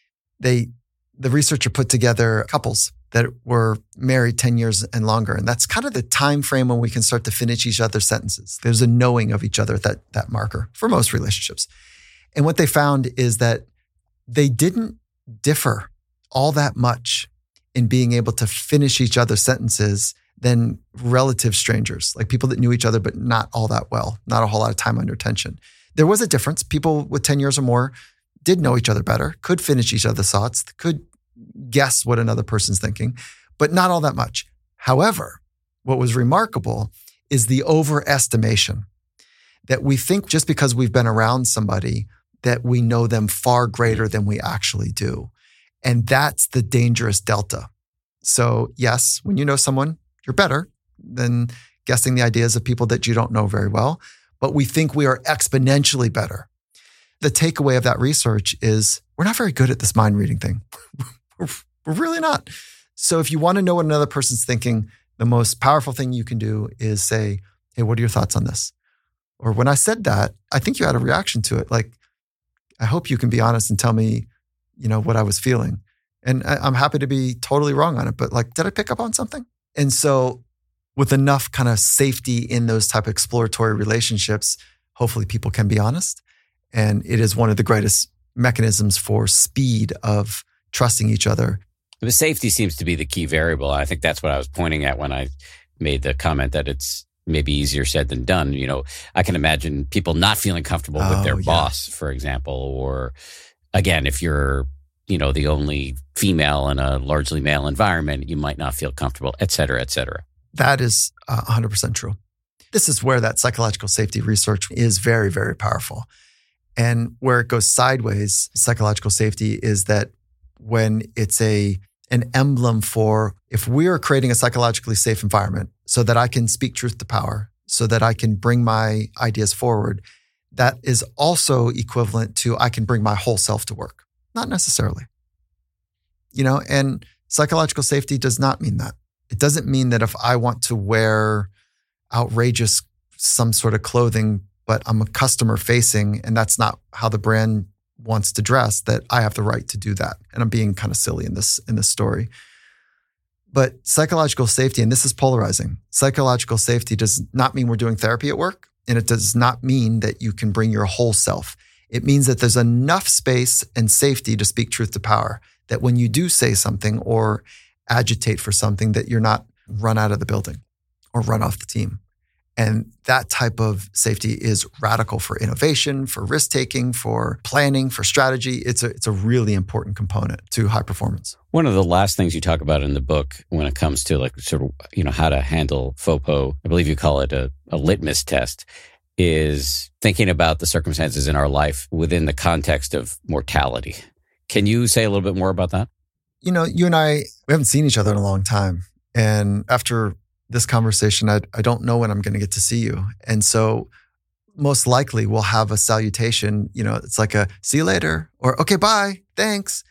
the researcher put together couples that were married 10 years and longer. And that's kind of the time frame when we can start to finish each other's sentences. There's a knowing of each other at that marker for most relationships. And what they found is that they didn't differ all that much in being able to finish each other's sentences than relative strangers, like people that knew each other, but not all that well, not a whole lot of time under tension. There was a difference. People with 10 years or more did know each other better, could finish each other's thoughts, could guess what another person's thinking, but not all that much. However, what was remarkable is the overestimation that we think just because we've been around somebody that we know them far greater than we actually do. And that's the dangerous delta. So yes, when you know someone, you're better than guessing the ideas of people that you don't know very well, but we think we are exponentially better. The takeaway of that research is we're not very good at this mind reading thing. We're really not. So if you want to know what another person's thinking, the most powerful thing you can do is say, hey, what are your thoughts on this? Or when I said that, I think you had a reaction to it. Like, I hope you can be honest and tell me, what I was feeling. And I'm happy to be totally wrong on it, but like, did I pick up on something? And so with enough kind of safety in those type of exploratory relationships, hopefully people can be honest. And it is one of the greatest mechanisms for speed of trusting each other. The safety seems to be the key variable. I think that's what I was pointing at when I made the comment that it's maybe easier said than done. I can imagine people not feeling comfortable with their boss, for example, or again, if you're, the only female in a largely male environment, you might not feel comfortable, et cetera, et cetera. That is 100% true. This is where that psychological safety research is very, very powerful. And where it goes sideways, psychological safety is that when it's an emblem for if we are creating a psychologically safe environment so that I can speak truth to power, so that I can bring my ideas forward, that is also equivalent to I can bring my whole self to work. Not necessarily. And psychological safety does not mean that. It doesn't mean that if I want to wear outrageous some sort of clothing, but I'm a customer facing and that's not how the brand wants to dress, that I have the right to do that. And I'm being kind of silly in this story. But psychological safety, and this is polarizing, psychological safety does not mean we're doing therapy at work. And it does not mean that you can bring your whole self. It means that there's enough space and safety to speak truth to power, that when you do say something or agitate for something, that you're not run out of the building or run off the team. And that type of safety is radical for innovation, for risk-taking, for planning, for strategy. It's a really important component to high performance. One of the last things you talk about in the book when it comes to like sort of, how to handle FOPO, I believe you call it a litmus test, is thinking about the circumstances in our life within the context of mortality. Can you say a little bit more about that? You and I, we haven't seen each other in a long time. And after this conversation, I don't know when I'm going to get to see you. And so most likely we'll have a salutation, it's like a see you later or okay, bye, thanks.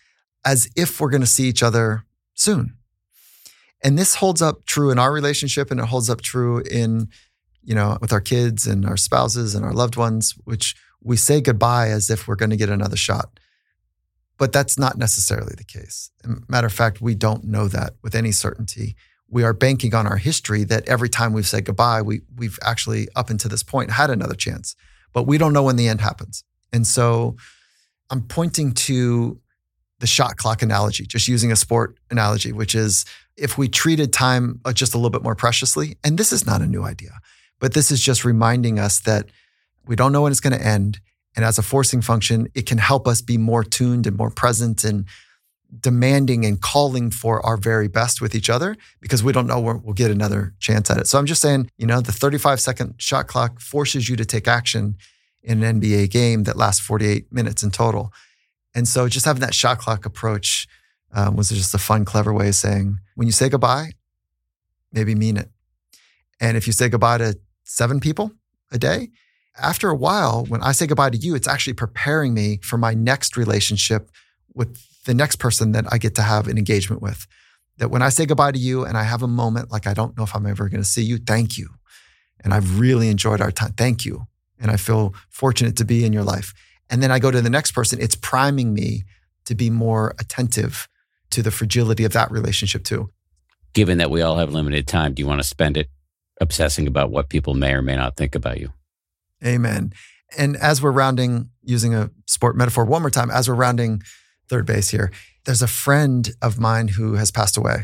as if we're going to see each other soon. And this holds up true in our relationship, and it holds up true in, with our kids and our spouses and our loved ones, which we say goodbye as if we're going to get another shot. But that's not necessarily the case. Matter of fact, we don't know that with any certainty. We are banking on our history that every time we've said goodbye, we've actually, up until this point, had another chance. But we don't know when the end happens. And so I'm pointing to the shot clock analogy, just using a sport analogy, which is if we treated time just a little bit more preciously, and this is not a new idea, but this is just reminding us that we don't know when it's going to end. And as a forcing function, it can help us be more tuned and more present and demanding and calling for our very best with each other, because we don't know when we'll get another chance at it. So I'm just saying, the 35-second shot clock forces you to take action in an NBA game that lasts 48 minutes in total. And so just having that shot clock approach was just a fun, clever way of saying, when you say goodbye, maybe mean it. And if you say goodbye to 7 people a day, after a while, when I say goodbye to you, it's actually preparing me for my next relationship with the next person that I get to have an engagement with. That when I say goodbye to you and I have a moment like I don't know if I'm ever going to see you, thank you. And I've really enjoyed our time. Thank you. And I feel fortunate to be in your life. And then I go to the next person. It's priming me to be more attentive to the fragility of that relationship too. Given that we all have limited time, do you want to spend it obsessing about what people may or may not think about you? Amen. And as we're rounding, using a sport metaphor one more time, as we're rounding third base here, there's a friend of mine who has passed away.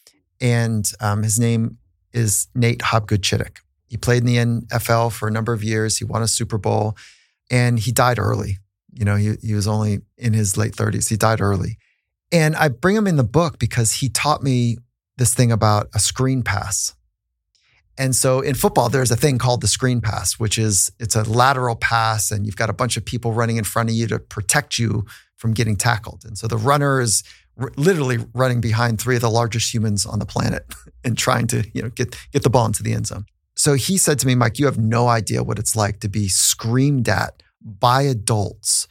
And his name is Nate Hobgood-Chittick. He played in the NFL for a number of years. He won a Super Bowl, and he died early. He was only in his late 30s. He died early. And I bring him in the book because he taught me this thing about a screen pass. And so in football, there's a thing called the screen pass, which is it's a lateral pass, and you've got a bunch of people running in front of you to protect you from getting tackled. And so the runner is literally running behind 3 of the largest humans on the planet and trying to get the ball into the end zone. So he said to me, Mike, you have no idea what it's like to be screamed at by adults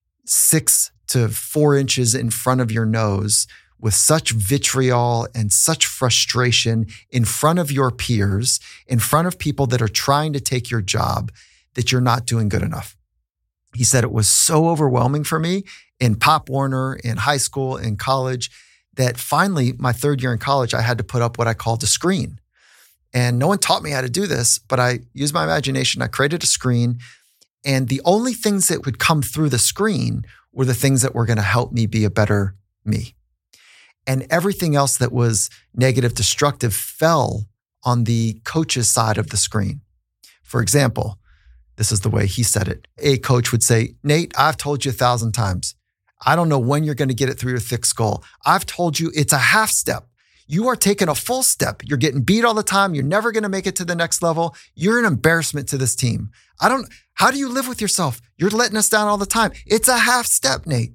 6 to 4 inches in front of your nose with such vitriol and such frustration in front of your peers, in front of people that are trying to take your job, that you're not doing good enough. He said it was so overwhelming for me in Pop Warner, in high school, in college, that finally, my 3rd year in college, I had to put up what I called a screen. And no one taught me how to do this, but I used my imagination. I created a screen, and the only things that would come through the screen were the things that were going to help me be a better me. And everything else that was negative, destructive fell on the coach's side of the screen. For example, this is the way he said it. A coach would say, Nate, I've told you 1,000 times. I don't know when you're going to get it through your thick skull. I've told you it's a half step. You are taking a full step. You're getting beat all the time. You're never going to make it to the next level. You're an embarrassment to this team. How do you live with yourself? You're letting us down all the time. It's a half step, Nate.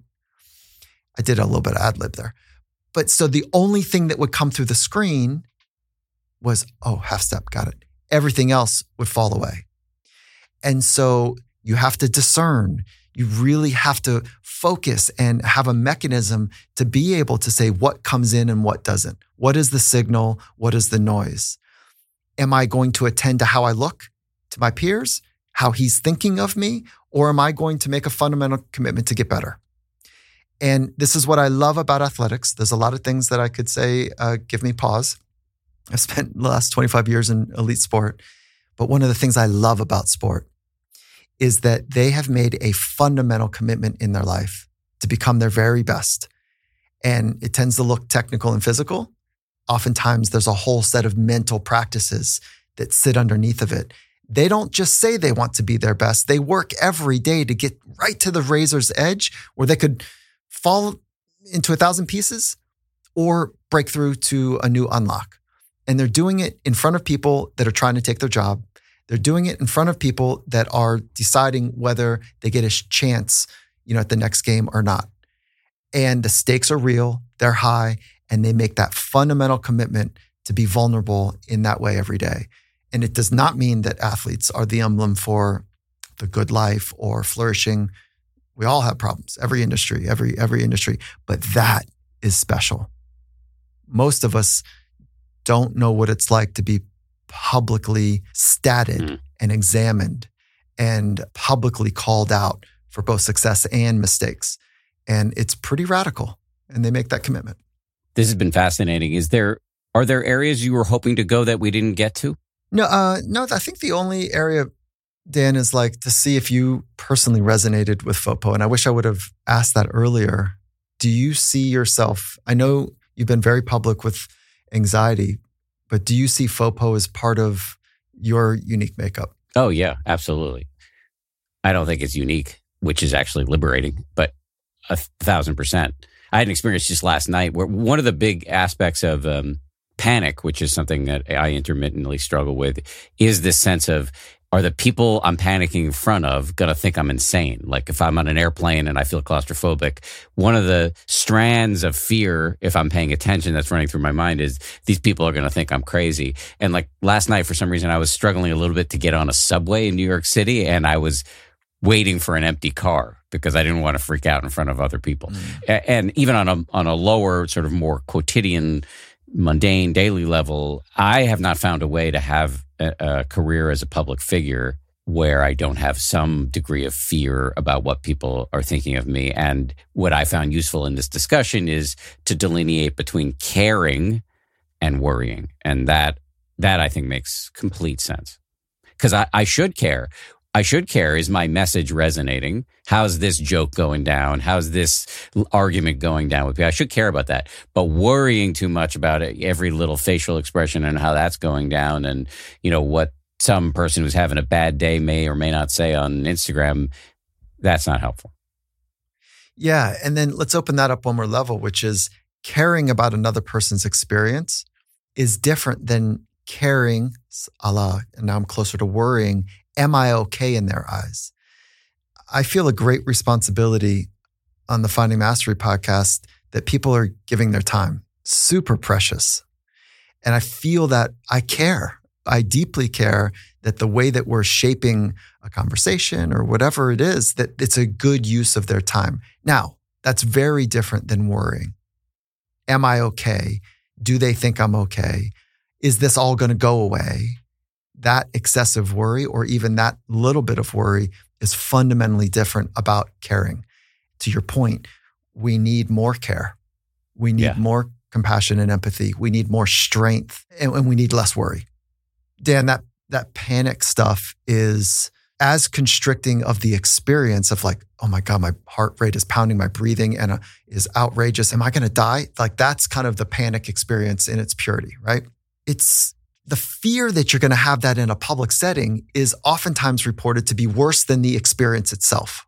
I did a little bit of ad lib there. But so the only thing that would come through the screen was, oh, half step, got it. Everything else would fall away. And so you have to discern. You really have to focus and have a mechanism to be able to say what comes in and what doesn't. What is the signal? What is the noise? Am I going to attend to how I look to my peers, how he's thinking of me, or am I going to make a fundamental commitment to get better? And this is what I love about athletics. There's a lot of things that I could say give me pause. I've spent the last 25 years in elite sport. But one of the things I love about sport is that they have made a fundamental commitment in their life to become their very best. And it tends to look technical and physical. Oftentimes, there's a whole set of mental practices that sit underneath of it. They don't just say they want to be their best. They work every day to get right to the razor's edge where they could fall into 1,000 pieces or break through to a new unlock. And they're doing it in front of people that are trying to take their job. They're doing it in front of people that are deciding whether they get a chance, at the next game or not. And the stakes are real, they're high, and they make that fundamental commitment to be vulnerable in that way every day. And it does not mean that athletes are the emblem for the good life or flourishing. We all have problems. Every industry, every industry. But that is special. Most of us don't know what it's like to be publicly statted and examined and publicly called out for both success and mistakes. And it's pretty radical. And they make that commitment. This has been fascinating. Are there areas you were hoping to go that we didn't get to? No, I think the only area, Dan, is like to see if you personally resonated with FOPO. And I wish I would have asked that earlier. Do you see yourself, I know you've been very public with anxiety, but do you see FOPO as part of your unique makeup? Oh, yeah, absolutely. I don't think it's unique, which is actually liberating, but 1,000%. I had an experience just last night where one of the big aspects of panic, which is something that I intermittently struggle with, is this sense of, are the people I'm panicking in front of going to think I'm insane? Like if I'm on an airplane and I feel claustrophobic, one of the strands of fear, if I'm paying attention, that's running through my mind is these people are going to think I'm crazy. And like last night, for some reason, I was struggling a little bit to get on a subway in New York City, and I was waiting for an empty car because I didn't want to freak out in front of other people. And even on a lower, sort of more quotidian, mundane, daily level, I have not found a way to have a career as a public figure where I don't have some degree of fear about what people are thinking of me. And what I found useful in this discussion is to delineate between caring and worrying. And that I think makes complete sense. Because I should care. I should care. Is my message resonating? How's this joke going down? How's this argument going down with people? I should care about that. But worrying too much about it, every little facial expression and how that's going down, and what some person who's having a bad day may or may not say on Instagram, that's not helpful. Yeah. And then let's open that up one more level, which is caring about another person's experience is different than caring, and now I'm closer to worrying, am I okay in their eyes? I feel a great responsibility on the Finding Mastery podcast that people are giving their time. Super precious. And I feel that I care. I deeply care that the way that we're shaping a conversation or whatever it is, that it's a good use of their time. Now, that's very different than worrying. Am I okay? Do they think I'm okay? Is this all going to go away? That excessive worry, or even that little bit of worry, is fundamentally different about caring. To your point, we need more care. We need more compassion and empathy. We need more strength, and we need less worry. Dan, that panic stuff is as constricting of the experience of like, oh my God, my heart rate is pounding, my breathing is outrageous. Am I going to die? Like that's kind of the panic experience in its purity, right? It's the fear that you're going to have that in a public setting is oftentimes reported to be worse than the experience itself.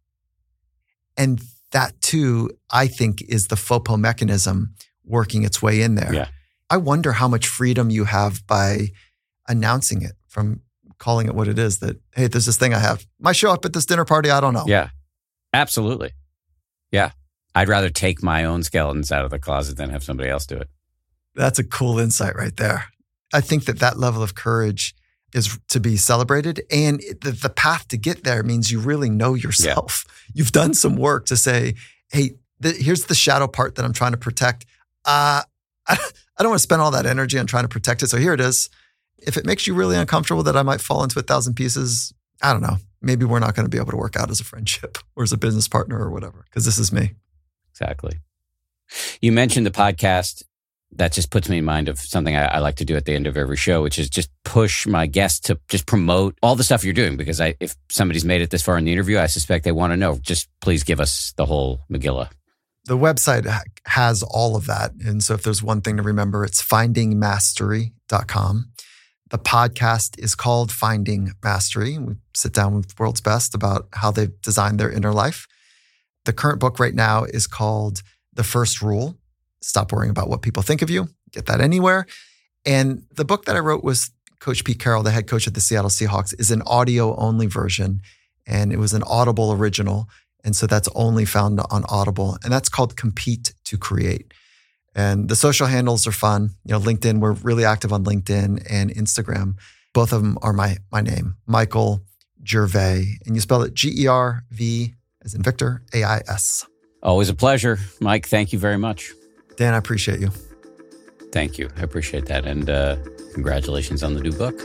And that too, I think, is the FOPO mechanism working its way in there. Yeah. I wonder how much freedom you have by announcing it, from calling it what it is, that, hey, there's this thing I have. Might show up at this dinner party, I don't know. Yeah, absolutely. Yeah. I'd rather take my own skeletons out of the closet than have somebody else do it. That's a cool insight right there. I think that level of courage is to be celebrated. And the path to get there means you really know yourself. Yeah. You've done some work to say, hey, here's the shadow part that I'm trying to protect. I don't want to spend all that energy on trying to protect it. So here it is. If it makes you really uncomfortable that I might fall into 1,000 pieces, I don't know. Maybe we're not going to be able to work out as a friendship or as a business partner or whatever, because this is me. Exactly. You mentioned the podcast. That just puts me in mind of something I like to do at the end of every show, which is just push my guests to just promote all the stuff you're doing. Because if somebody's made it this far in the interview, I suspect they want to know. Just please give us the whole Megillah. The website has all of that. And so if there's one thing to remember, it's findingmastery.com. The podcast is called Finding Mastery. We sit down with world's best about how they've designed their inner life. The current book right now is called The First Rule. Stop worrying about what people think of you. Get that anywhere. And the book that I wrote was Coach Pete Carroll, the head coach of the Seattle Seahawks, is an audio-only version. And it was an Audible original. And so that's only found on Audible. And that's called Compete to Create. And the social handles are fun. LinkedIn, we're really active on LinkedIn and Instagram. Both of them are my name, Michael Gervais. And you spell it Gervais, as in Victor, AIS. Always a pleasure. Mike, thank you very much. Dan, I appreciate you. Thank you. I appreciate that. And congratulations on the new book.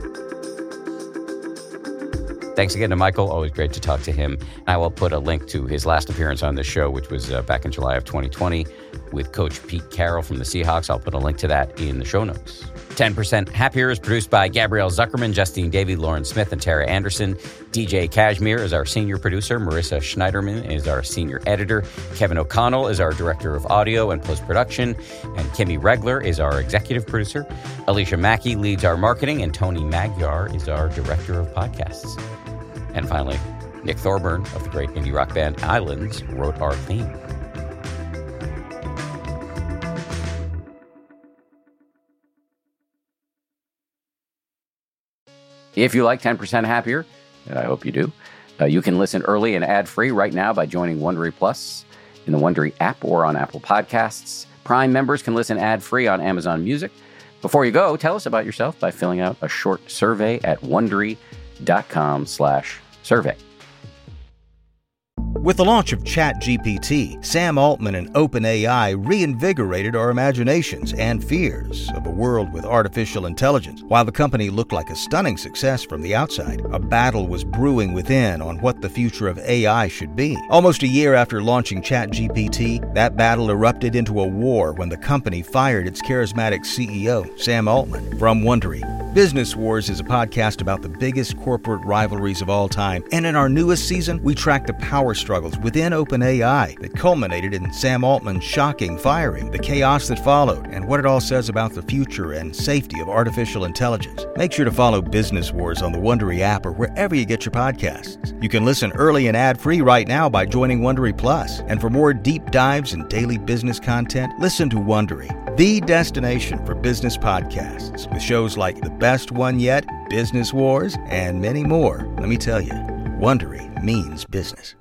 Thanks again to Michael. Always great to talk to him. I will put a link to his last appearance on this show, which was back in July of 2020 with Coach Pete Carroll from the Seahawks. I'll put a link to that in the show notes. 10% Happier is produced by Gabrielle Zuckerman, Justine Davey, Lauren Smith, and Tara Anderson. DJ Kashmir is our senior producer. Marissa Schneiderman is our senior editor. Kevin O'Connell is our director of audio and post-production. And Kimmy Regler is our executive producer. Alicia Mackey leads our marketing. And Tony Magyar is our director of podcasts. And finally, Nick Thorburn of the great indie rock band Islands wrote our theme. If you like 10% Happier, and I hope you do, you can listen early and ad-free right now by joining Wondery Plus in the Wondery app or on Apple Podcasts. Prime members can listen ad-free on Amazon Music. Before you go, tell us about yourself by filling out a short survey at Wondery.com/survey. With the launch of ChatGPT, Sam Altman and OpenAI reinvigorated our imaginations and fears of a world with artificial intelligence. While the company looked like a stunning success from the outside, a battle was brewing within on what the future of AI should be. Almost a year after launching ChatGPT, that battle erupted into a war when the company fired its charismatic CEO, Sam Altman. From Wondery, Business Wars is a podcast about the biggest corporate rivalries of all time, and in our newest season, we track the power struggles within OpenAI that culminated in Sam Altman's shocking firing, the chaos that followed, and what it all says about the future and safety of artificial intelligence. Make sure to follow Business Wars on the Wondery app or wherever you get your podcasts. You can listen early and ad-free right now by joining Wondery Plus. And for more deep dives and daily business content, listen to Wondery, the destination for business podcasts, with shows like The Best One Yet, Business Wars, and many more. Let me tell you, Wondery means business.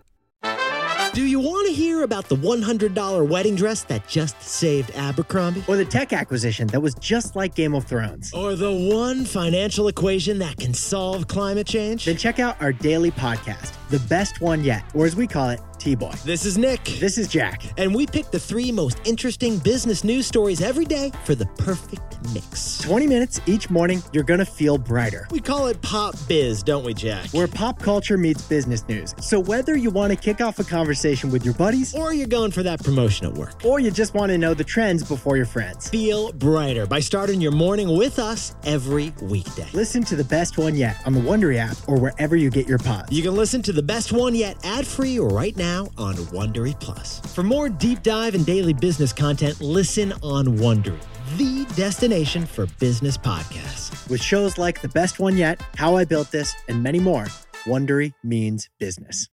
Do you want to hear about the $100 wedding dress that just saved Abercrombie? Or the tech acquisition that was just like Game of Thrones? Or the one financial equation that can solve climate change? Then check out our daily podcast, The Best One Yet, or as we call it, T-Boy. This is Nick. This is Jack. And we pick the 3 most interesting business news stories every day for the perfect mix. 20 minutes each morning, you're going to feel brighter. We call it Pop Biz, don't we, Jack? Where pop culture meets business news. So whether you want to kick off a conversation with your buddies, or you're going for that promotion at work, or you just want to know the trends before your friends, feel brighter by starting your morning with us every weekday. Listen to The Best One Yet on the Wondery app or wherever you get your pods. You can listen to The Best One Yet ad-free right now on Wondery Plus. For more deep dive and daily business content, listen on Wondery, the destination for business podcasts. With shows like The Best One Yet, How I Built This, and many more, Wondery means business.